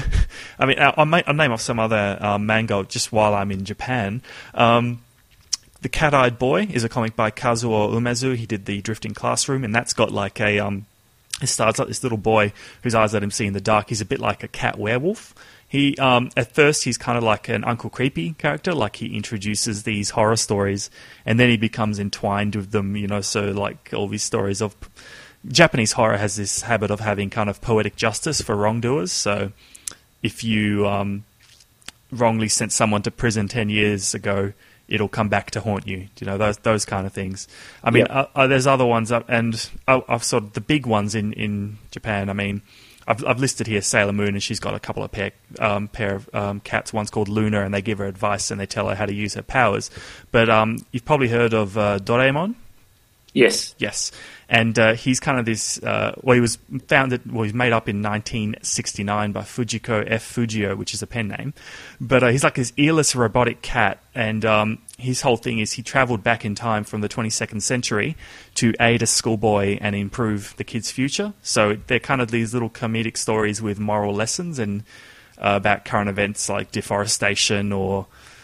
I mean, I'll, I'll name off some other um, manga just while I'm in Japan. Um, The Cat-Eyed Boy is a comic by Kazuo Umezu. He did The Drifting Classroom, and that's got like a... Um, it starts like this little boy whose eyes let him see in the dark. He's a bit like a cat werewolf. He um, at first he's kind of like an Uncle Creepy character, like he introduces these horror stories, and then he becomes entwined with them. You know, so like all these stories of Japanese horror has this habit of having kind of poetic justice for wrongdoers. So if you um, wrongly sent someone to prison ten years ago, it'll come back to haunt you. You know, those those kind of things. I mean, yeah. uh, uh, there's other ones, uh, and uh, I've sort of the big ones in, in Japan. I mean, I've, I've listed here Sailor Moon, and she's got a couple of pair, um, pair of um, cats. One's called Luna, and they give her advice, and they tell her how to use her powers. But um, you've probably heard of uh, Doraemon? Yes. Yes. And uh, he's kind of this... Uh, well, he was founded... Well, he was made up in nineteen sixty-nine by Fujiko F. Fujio, which is a pen name. But uh, he's like this earless robotic cat, and um, his whole thing is he travelled back in time from the twenty-second century to aid a schoolboy and improve the kid's future. So they're kind of these little comedic stories with moral lessons and uh, about current events like deforestation or...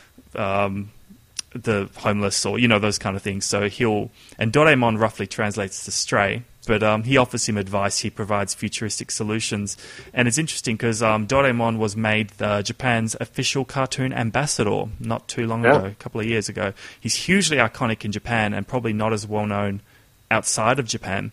Um, the homeless, or you know, those kind of things. So he'll and Doraemon roughly translates to stray, but um, he offers him advice. He provides futuristic solutions, and it's interesting because um, Doraemon was made uh, Japan's official cartoon ambassador not too long yeah. ago, a couple of years ago. He's hugely iconic in Japan and probably not as well known outside of Japan.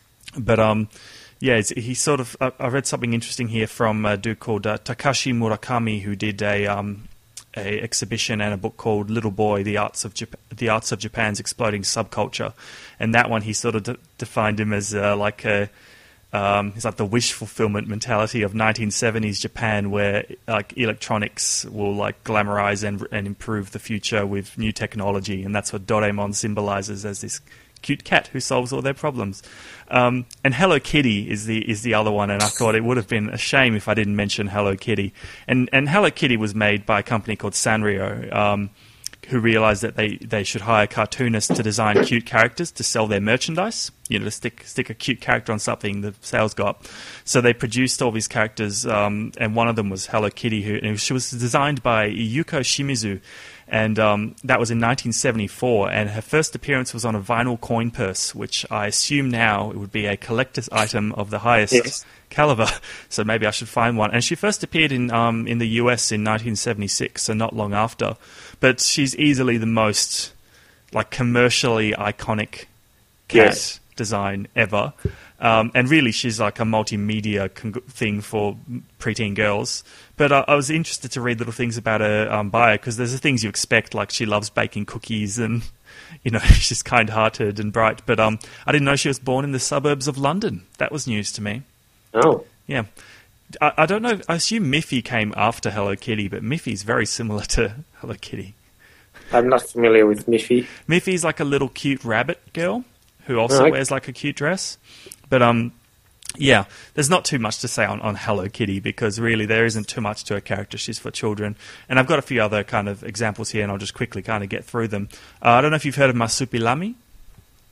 But um, yeah, it's, he sort of. I, I read something interesting here from a dude called uh, Takashi Murakami, who did a. Um, A exhibition and a book called Little Boy: The Arts of Jap- The Arts of Japan's Exploding Subculture, and that one he sort of de- defined him as uh, like a um, it's like the wish fulfillment mentality of nineteen seventies Japan, where like electronics will like glamorize and and improve the future with new technology, and that's what Doraemon symbolizes as this cute cat who solves all their problems. Um, and Hello Kitty is the is the other one, and I thought it would have been a shame if I didn't mention Hello Kitty. And and Hello Kitty was made by a company called Sanrio, um, who realized that they, they should hire cartoonists to design cute characters to sell their merchandise. You know, to stick stick a cute character on something, the sales go up. So they produced all these characters, um, and one of them was Hello Kitty, who and she was designed by Yuko Shimizu. And um, that was in nineteen seventy-four, and her first appearance was on a vinyl coin purse, which I assume now it would be a collector's item of the highest yes. caliber. So maybe I should find one. And she first appeared in um, in the U S in nineteen seventy-six, so not long after. But she's easily the most like commercially iconic cat yes. design ever. Um, and really, she's like a multimedia con- thing for preteen girls. But uh, I was interested to read little things about her um, bio, because there's the things you expect, like she loves baking cookies and, you know, she's kind-hearted and bright. But um, I didn't know she was born in the suburbs of London. That was news to me. Oh. Yeah. I, I don't know. I assume Miffy came after Hello Kitty, but Miffy's very similar to Hello Kitty. I'm not familiar with Miffy. Miffy's like a little cute rabbit girl who also right. wears like a cute dress. But um, yeah, there's not too much to say on, on Hello Kitty, because really there isn't too much to her character. She's for children. And I've got a few other kind of examples here, and I'll just quickly kind of get through them. Uh, I don't know if you've heard of Marsupilami.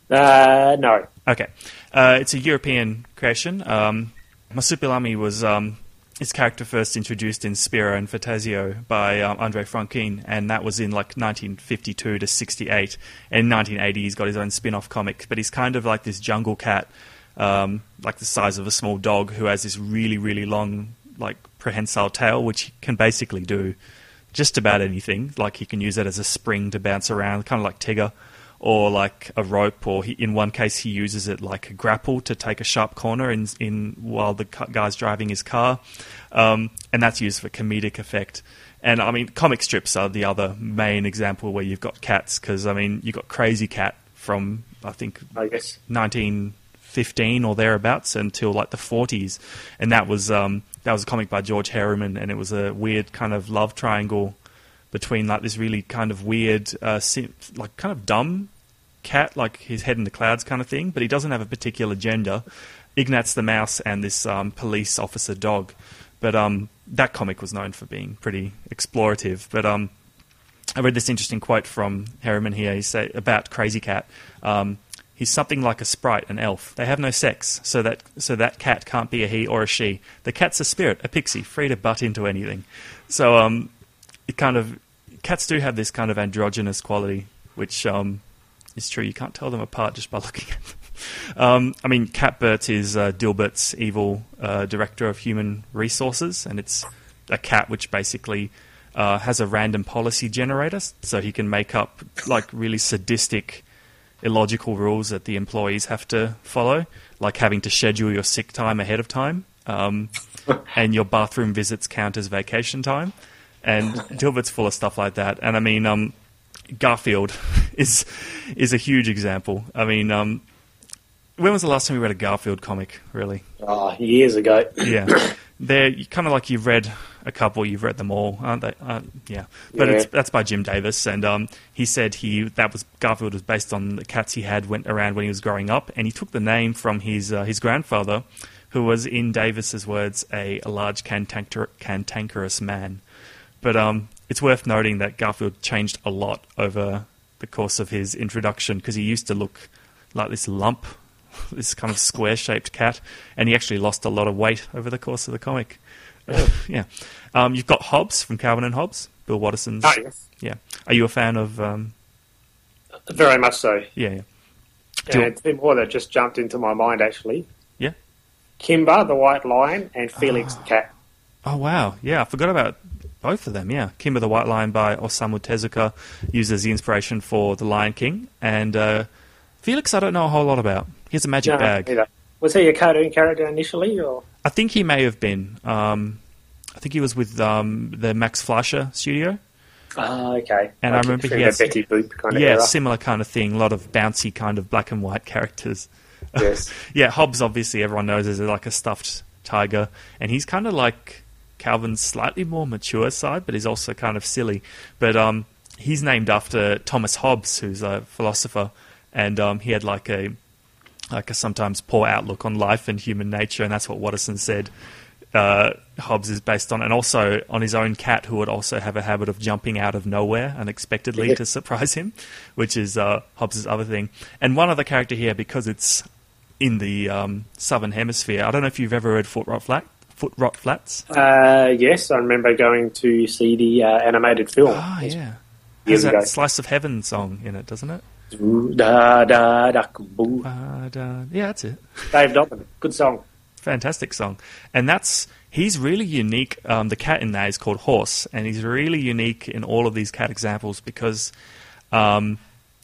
Uh, no. Okay. Uh, it's a European creation. Um, Masupilami was um, his character first introduced in Spiro and Fantasio by um, Andre Franquin, and that was in like nineteen fifty-two to sixty-eight. And in nineteen eighty, he's got his own spin-off comic, but he's kind of like this jungle cat, um, like the size of a small dog, who has this really, really long, like prehensile tail, which can basically do just about anything. Like he can use it as a spring to bounce around, kind of like Tigger, or like a rope, or he, in one case he uses it like a grapple to take a sharp corner in, in while the guy's driving his car, um, and that's used for comedic effect. And I mean, comic strips are the other main example where you've got cats, because I mean, you've got Crazy Cat from I think I guess nineteen fifteen or thereabouts until like the forties, and that was um, that was a comic by George Herriman, and it was a weird kind of love triangle between like this really kind of weird, uh, sim- like kind of dumb cat, like his head in the clouds kind of thing, but he doesn't have a particular gender. Ignatz the mouse and this um, police officer dog. But um, that comic was known for being pretty explorative. But um, I read this interesting quote from Herriman here. He said about Crazy Cat. Um, He's something like a sprite, an elf. They have no sex, so that so that cat can't be a he or a she. The cat's a spirit, a pixie, free to butt into anything. So um, it kind of cats do have this kind of androgynous quality, which um, is true. You can't tell them apart just by looking at them. Um, I mean, Catbert is uh, Dilbert's evil uh, director of human resources, and it's a cat which basically uh, has a random policy generator, so he can make up like really sadistic, illogical rules that the employees have to follow, like having to schedule your sick time ahead of time, um, and your bathroom visits count as vacation time. And Dilbert's full of stuff like that. And I mean, um, Garfield is is a huge example. I mean, um, when was the last time we read a Garfield comic, really? Oh, years ago. Yeah. They're kind of like you've read a couple, you've read them all, aren't they? Uh, yeah. But Yeah. It's, that's by Jim Davis. And um, he said he that was Garfield was based on the cats he had went around when he was growing up. And he took the name from his uh, his grandfather, who was, in Davis's words, a, a large cantanker- cantankerous man. But um, it's worth noting that Garfield changed a lot over the course of his introduction, because he used to look like this lump, this kind of square-shaped cat, and he actually lost a lot of weight over the course of the comic. Oh. Yeah. Um, you've got Hobbs from Calvin and Hobbes, Bill Watterson's. Oh, yes. Yeah. Are you a fan of... Um, Very much so. yeah, yeah. Do you- And two more that just jumped into my mind, actually. Yeah? Kimber, the White Lion, and Felix the Cat. Oh, wow. Yeah, I forgot about both of them, yeah. Kimber the White Lion by Osamu Tezuka uses the inspiration for The Lion King. And uh, Felix, I don't know a whole lot about. He has a magic No, bag. neither. Was he a cartoon character initially, or...? I think he may have been. Um, I think he was with um, the Max Fleischer studio. Ah, okay. And I Like remember through he the has- Betty Boop kind of Yeah, era. similar kind of thing. A lot of bouncy kind of black and white characters. Yes. Yeah, Hobbes, obviously, everyone knows is like a stuffed tiger. And he's kind of like Calvin's slightly more mature side, but he's also kind of silly. But um, he's named after Thomas Hobbes, who's a philosopher. And um, he had like a like a sometimes poor outlook on life and human nature, and that's what Watterson said uh, Hobbes is based on, and also on his own cat, who would also have a habit of jumping out of nowhere unexpectedly to surprise him, which is uh, Hobbes' other thing. And one other character here, because it's in the um, southern hemisphere, I don't know if you've ever read Foot Rot Flat, Foot Rot Flats. Uh, yes, I remember going to see the uh, animated film. Oh, yeah. Years Has that ago. Slice of Heaven song in it, doesn't it? Ooh, da, da, da, boo. Uh, da- yeah, that's it. Dave Dobbin, good song. Fantastic song. And that's, he's really unique. Um, the cat in that is called Horse, and he's really unique in all of these cat examples because um,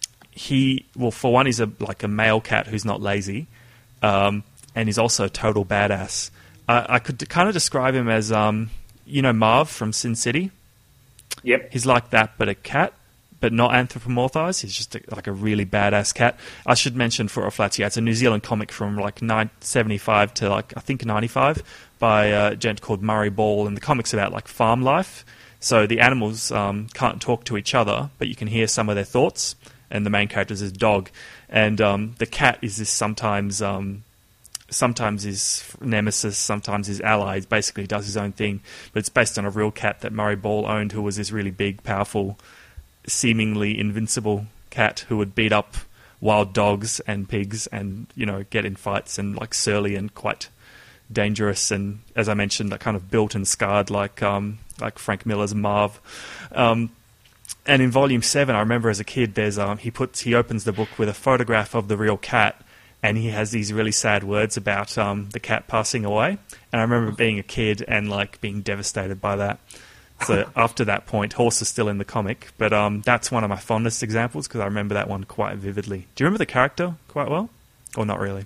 he, well, for one, he's a, like a male cat who's not lazy, um, and he's also a total badass. Uh, I could kind of describe him as, um, you know, Marv from Sin City. Yep. He's like that, but a cat, but not anthropomorphized. He's just a, like a really badass cat. I should mention for a Flats, yeah, it's a New Zealand comic from like nine seventy-five to like I think ninety-five by a gent called Murray Ball, and the comic's about like farm life. So the animals um, can't talk to each other, but you can hear some of their thoughts. And the main character is his dog, and um, the cat is this sometimes. Um, Sometimes his nemesis, sometimes his ally. He basically does his own thing. But it's based on a real cat that Murray Ball owned, who was this really big, powerful, seemingly invincible cat who would beat up wild dogs and pigs, and you know, get in fights and like surly and quite dangerous, and as I mentioned, like kind of built and scarred like um, like Frank Miller's Marv. Um, and in volume seven, I remember as a kid, there's um, he puts he opens the book with a photograph of the real cat, and he has these really sad words about um, the cat passing away. And I remember being a kid and like being devastated by that. So after that point, Horse is still in the comic, but um, that's one of my fondest examples because I remember that one quite vividly. Do you remember the character quite well, or not really?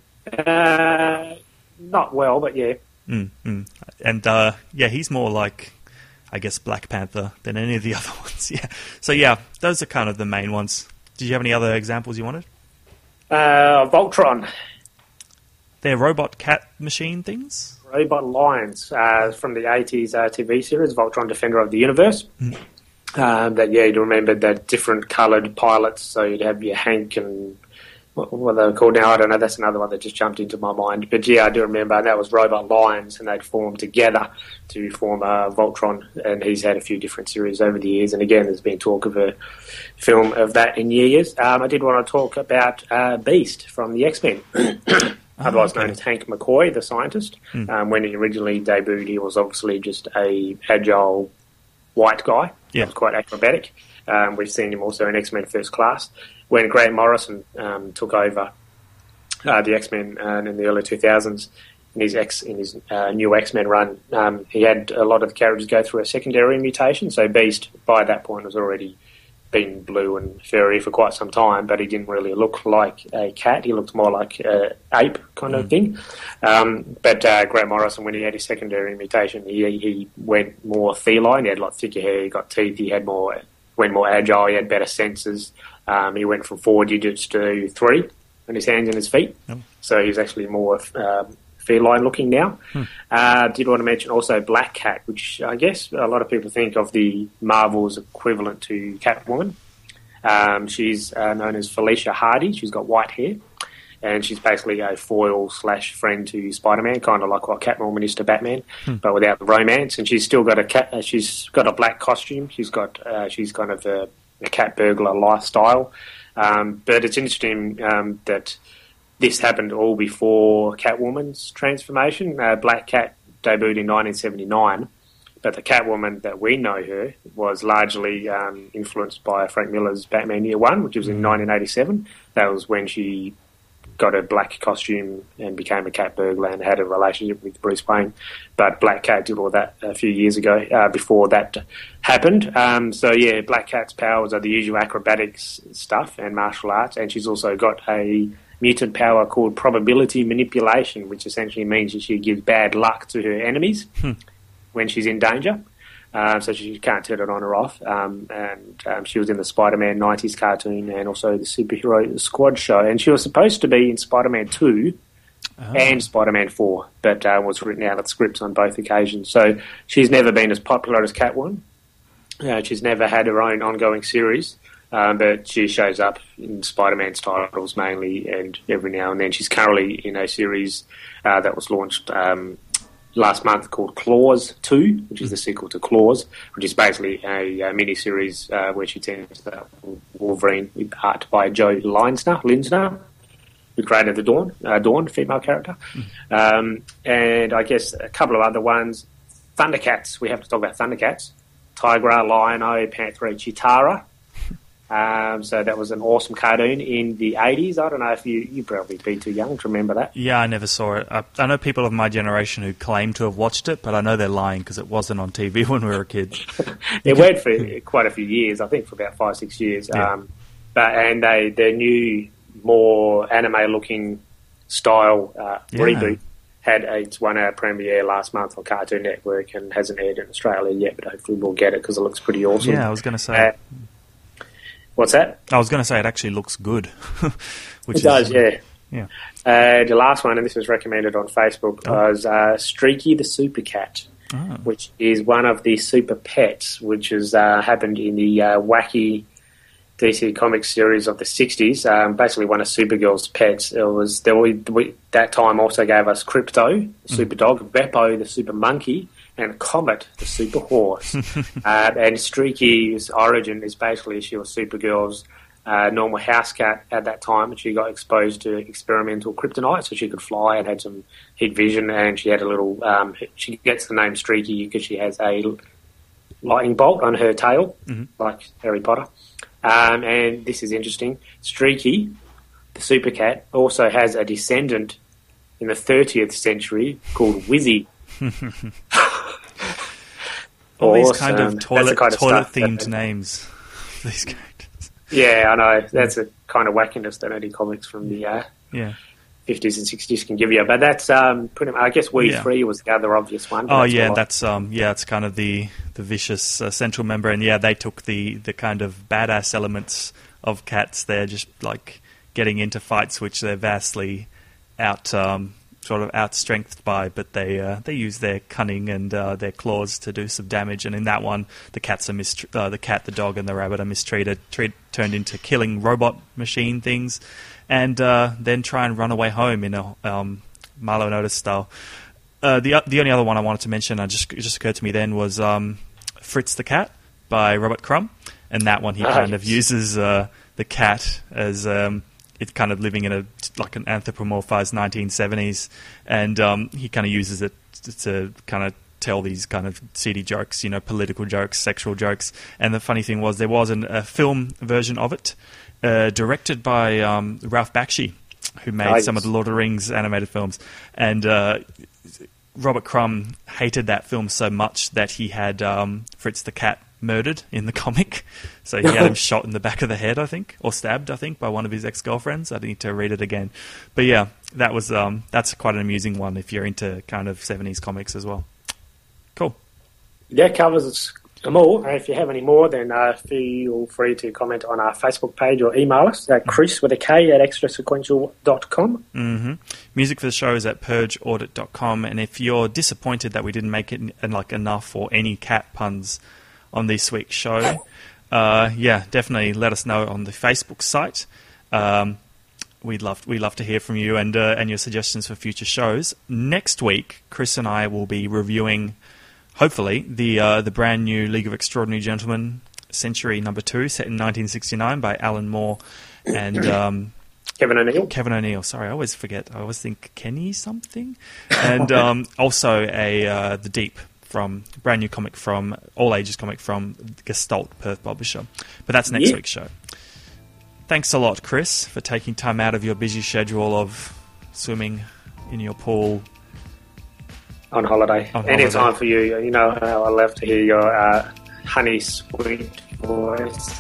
Uh, not well, but yeah. Mm, mm. And uh, yeah, he's more like, I guess, Black Panther than any of the other ones. Yeah. So yeah, those are kind of the main ones. Did you have any other examples you wanted? Uh, Voltron. They're robot cat machine things? Robot Lions uh, from the eighties uh, T V series, Voltron Defender of the Universe. Mm. Um, that, yeah, you remember that different coloured pilots, so you'd have your Hank and what, what they're called now, I don't know, that's another one that just jumped into my mind. But yeah, I do remember that was Robot Lions, and they'd formed together to form uh, Voltron, and he's had a few different series over the years, and again, there's been talk of a film of that in years. Um, I did want to talk about uh, Beast from the X-Men. Otherwise oh, okay. known as Hank McCoy, the scientist. Mm. Um, when he originally debuted, he was obviously just a agile white guy. Yeah. He was quite acrobatic. Um, we've seen him also in X-Men First Class. When Grant Morrison um, took over uh, the X-Men uh, in the early two thousands, in his X in his uh, new X-Men run, um, he had a lot of the characters go through a secondary mutation. So Beast, by that point, was already been blue and furry for quite some time, but he didn't really look like a cat. He looked more like an ape kind of mm. thing. Um, but uh, Grant Morrison, when he had his secondary mutation, he he went more feline. He had like thicker hair, he got teeth, he had more, went more agile, he had better senses. Um, he went from four digits to three on his hands and his feet. Mm. So he's actually more um, feline looking now. Hmm. Uh, did want to mention also Black Cat, which I guess a lot of people think of the Marvel's equivalent to Catwoman. Um, she's uh, known as Felicia Hardy. She's got white hair, and she's basically a foil slash friend to Spider-Man, kind of like what Catwoman is to Batman, hmm. but without the romance. And she's still got a cat. Uh, she's got a black costume. She's got uh, she's kind of a, a cat burglar lifestyle. Um, but it's interesting um, that this happened all before Catwoman's transformation. Uh, Black Cat debuted in nineteen seventy-nine, but the Catwoman that we know her was largely um, influenced by Frank Miller's Batman Year One, which was in nineteen eighty-seven. That was when she got a black costume and became a cat burglar and had a relationship with Bruce Wayne. But Black Cat did all that a few years ago, uh, before that happened. Um, so, yeah, Black Cat's powers are the usual acrobatics stuff and martial arts, and she's also got a mutant power called probability manipulation, which essentially means that she gives bad luck to her enemies hmm. when she's in danger. Um, so she can't turn it on or off. Um, and um, she was in the Spider-Man nineties cartoon and also the Superhero Squad show. And she was supposed to be in Spider-Man two oh. and Spider-Man four, but uh, was written out of scripts on both occasions. So she's never been as popular as Catwoman. Uh, she's never had her own ongoing series. Um, but she shows up in Spider-Man's titles mainly, and every now and then. She's currently in a series uh, that was launched um, last month called Claws two, which is the sequel to Claws, which is basically a, a mini-series uh, where she teams up with Wolverine, with art by Joe Linsner, Linsner, who created the Dawn, uh, Dawn, female character. Mm. Um, and I guess a couple of other ones. Thundercats, we have to talk about Thundercats. Tigra, Lion-O, Panthera, Chitara. Um, so that was an awesome cartoon in the eighties. I don't know if you you probably be too young to remember that. Yeah, I never saw it. I, I know people of my generation who claim to have watched it, but I know they're lying because it wasn't on T V when we were kids. It went for quite a few years, I think for about five, six years. Yeah. Um, but and they their new, more anime-looking style uh, yeah. reboot had its one-hour premiere last month on Cartoon Network and hasn't aired in Australia yet, but hopefully we'll get it because it looks pretty awesome. Yeah, I was going to say. Uh, What's that? I was going to say it actually looks good. Which it is, does, yeah. Yeah. Uh, the last one, and this was recommended on Facebook, oh. was uh, Streaky the Super Cat, oh. which is one of the super pets, which has uh, happened in the uh, wacky D C Comics series of the sixties. Um, basically, one of Supergirl's pets. It was there we, we, that time also gave us Crypto, the super mm. dog, Beppo, the super monkey, and Comet, the super horse. uh, and Streaky's origin is basically she was Supergirl's a normal house cat at that time, and she got exposed to experimental kryptonite, so she could fly and had some heat vision, and she had a little, um, she gets the name Streaky because she has a lightning bolt on her tail, mm-hmm. like Harry Potter. Um, and this is interesting. Streaky, the super cat, also has a descendant in the thirtieth century called Wizzy. All awesome. these kind of toilet, the kind of toilet stuff themed that, names. These characters. Yeah, I know. That's a kind of wackiness that only comics from the uh, yeah. fifties and sixties can give you. But that's um, pretty much, I guess We yeah. Three was the other obvious one. Oh that's yeah, that's um, yeah, it's kind of the the vicious uh, central member, and yeah, they took the the kind of badass elements of cats. They're just like getting into fights, which they're vastly out. Um, sort of outstrengthed by, but they uh, they use their cunning and uh, their claws to do some damage. And in that one, the cats are mist- uh, the cat, the dog, and the rabbit are mistreated, treat- turned into killing robot machine things, and uh, then try and run away home in a um, Milo and Otis style. Uh, the the only other one I wanted to mention, I just it just occurred to me then, was um, Fritz the Cat by Robert Crumb, and that one he nice. kind of uses uh, the cat as um, it's kind of living in a like an anthropomorphized nineteen seventies, and um, he kind of uses it to, to kind of tell these kind of seedy jokes, you know, political jokes, sexual jokes. And the funny thing was there was an, a film version of it uh, directed by um, Ralph Bakshi, who made nice. some of the Lord of the Rings animated films. And uh, Robert Crumb hated that film so much that he had um, Fritz the Cat murdered in the comic. So he had him shot in the back of the head, I think, or stabbed, I think, by one of his ex-girlfriends. I need to read it again. But yeah, that was um, that's quite an amusing one if you're into kind of seventies comics as well. Cool. That covers them all. And if you have any more, then uh, feel free to comment on our Facebook page or email us at Chris with a K at extra sequential dot com. Mm-hmm. Music for the show is at purge audit dot com. And if you're disappointed that we didn't make it uh, like enough or any cat puns on this week's show, uh, yeah, definitely let us know on the Facebook site. Um, we'd love we love to hear from you and uh, and your suggestions for future shows. Next week, Chris and I will be reviewing, hopefully, the uh, the brand new League of Extraordinary Gentlemen Century Number Two, set in nineteen sixty-nine by Alan Moore and um, Kevin O'Neill. Kevin O'Neill. Sorry, I always forget. I always think Kenny something, and um, also a uh, The Deep. From brand new comic from all ages comic from Gestalt Perth publisher, but that's next yeah. week's show. Thanks a lot, Chris, for taking time out of your busy schedule of swimming in your pool on holiday. On Any holiday. time for you. You know how I love to hear your uh, honey sweet voice.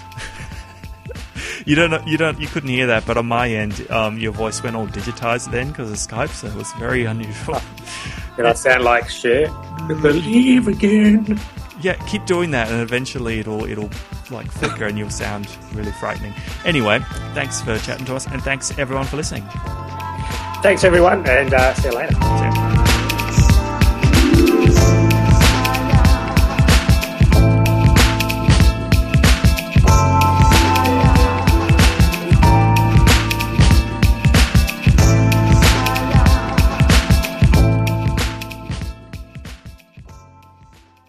You don't know, you don't you couldn't hear that, but on my end, um, your voice went all digitized then because of Skype, so it was very unusual. Did I sound like Cher? Believe again. Yeah, keep doing that, and eventually it'll it'll like flicker, and you'll sound really frightening. Anyway, thanks for chatting to us, and thanks everyone for listening. Thanks everyone, and uh, see you later. See you.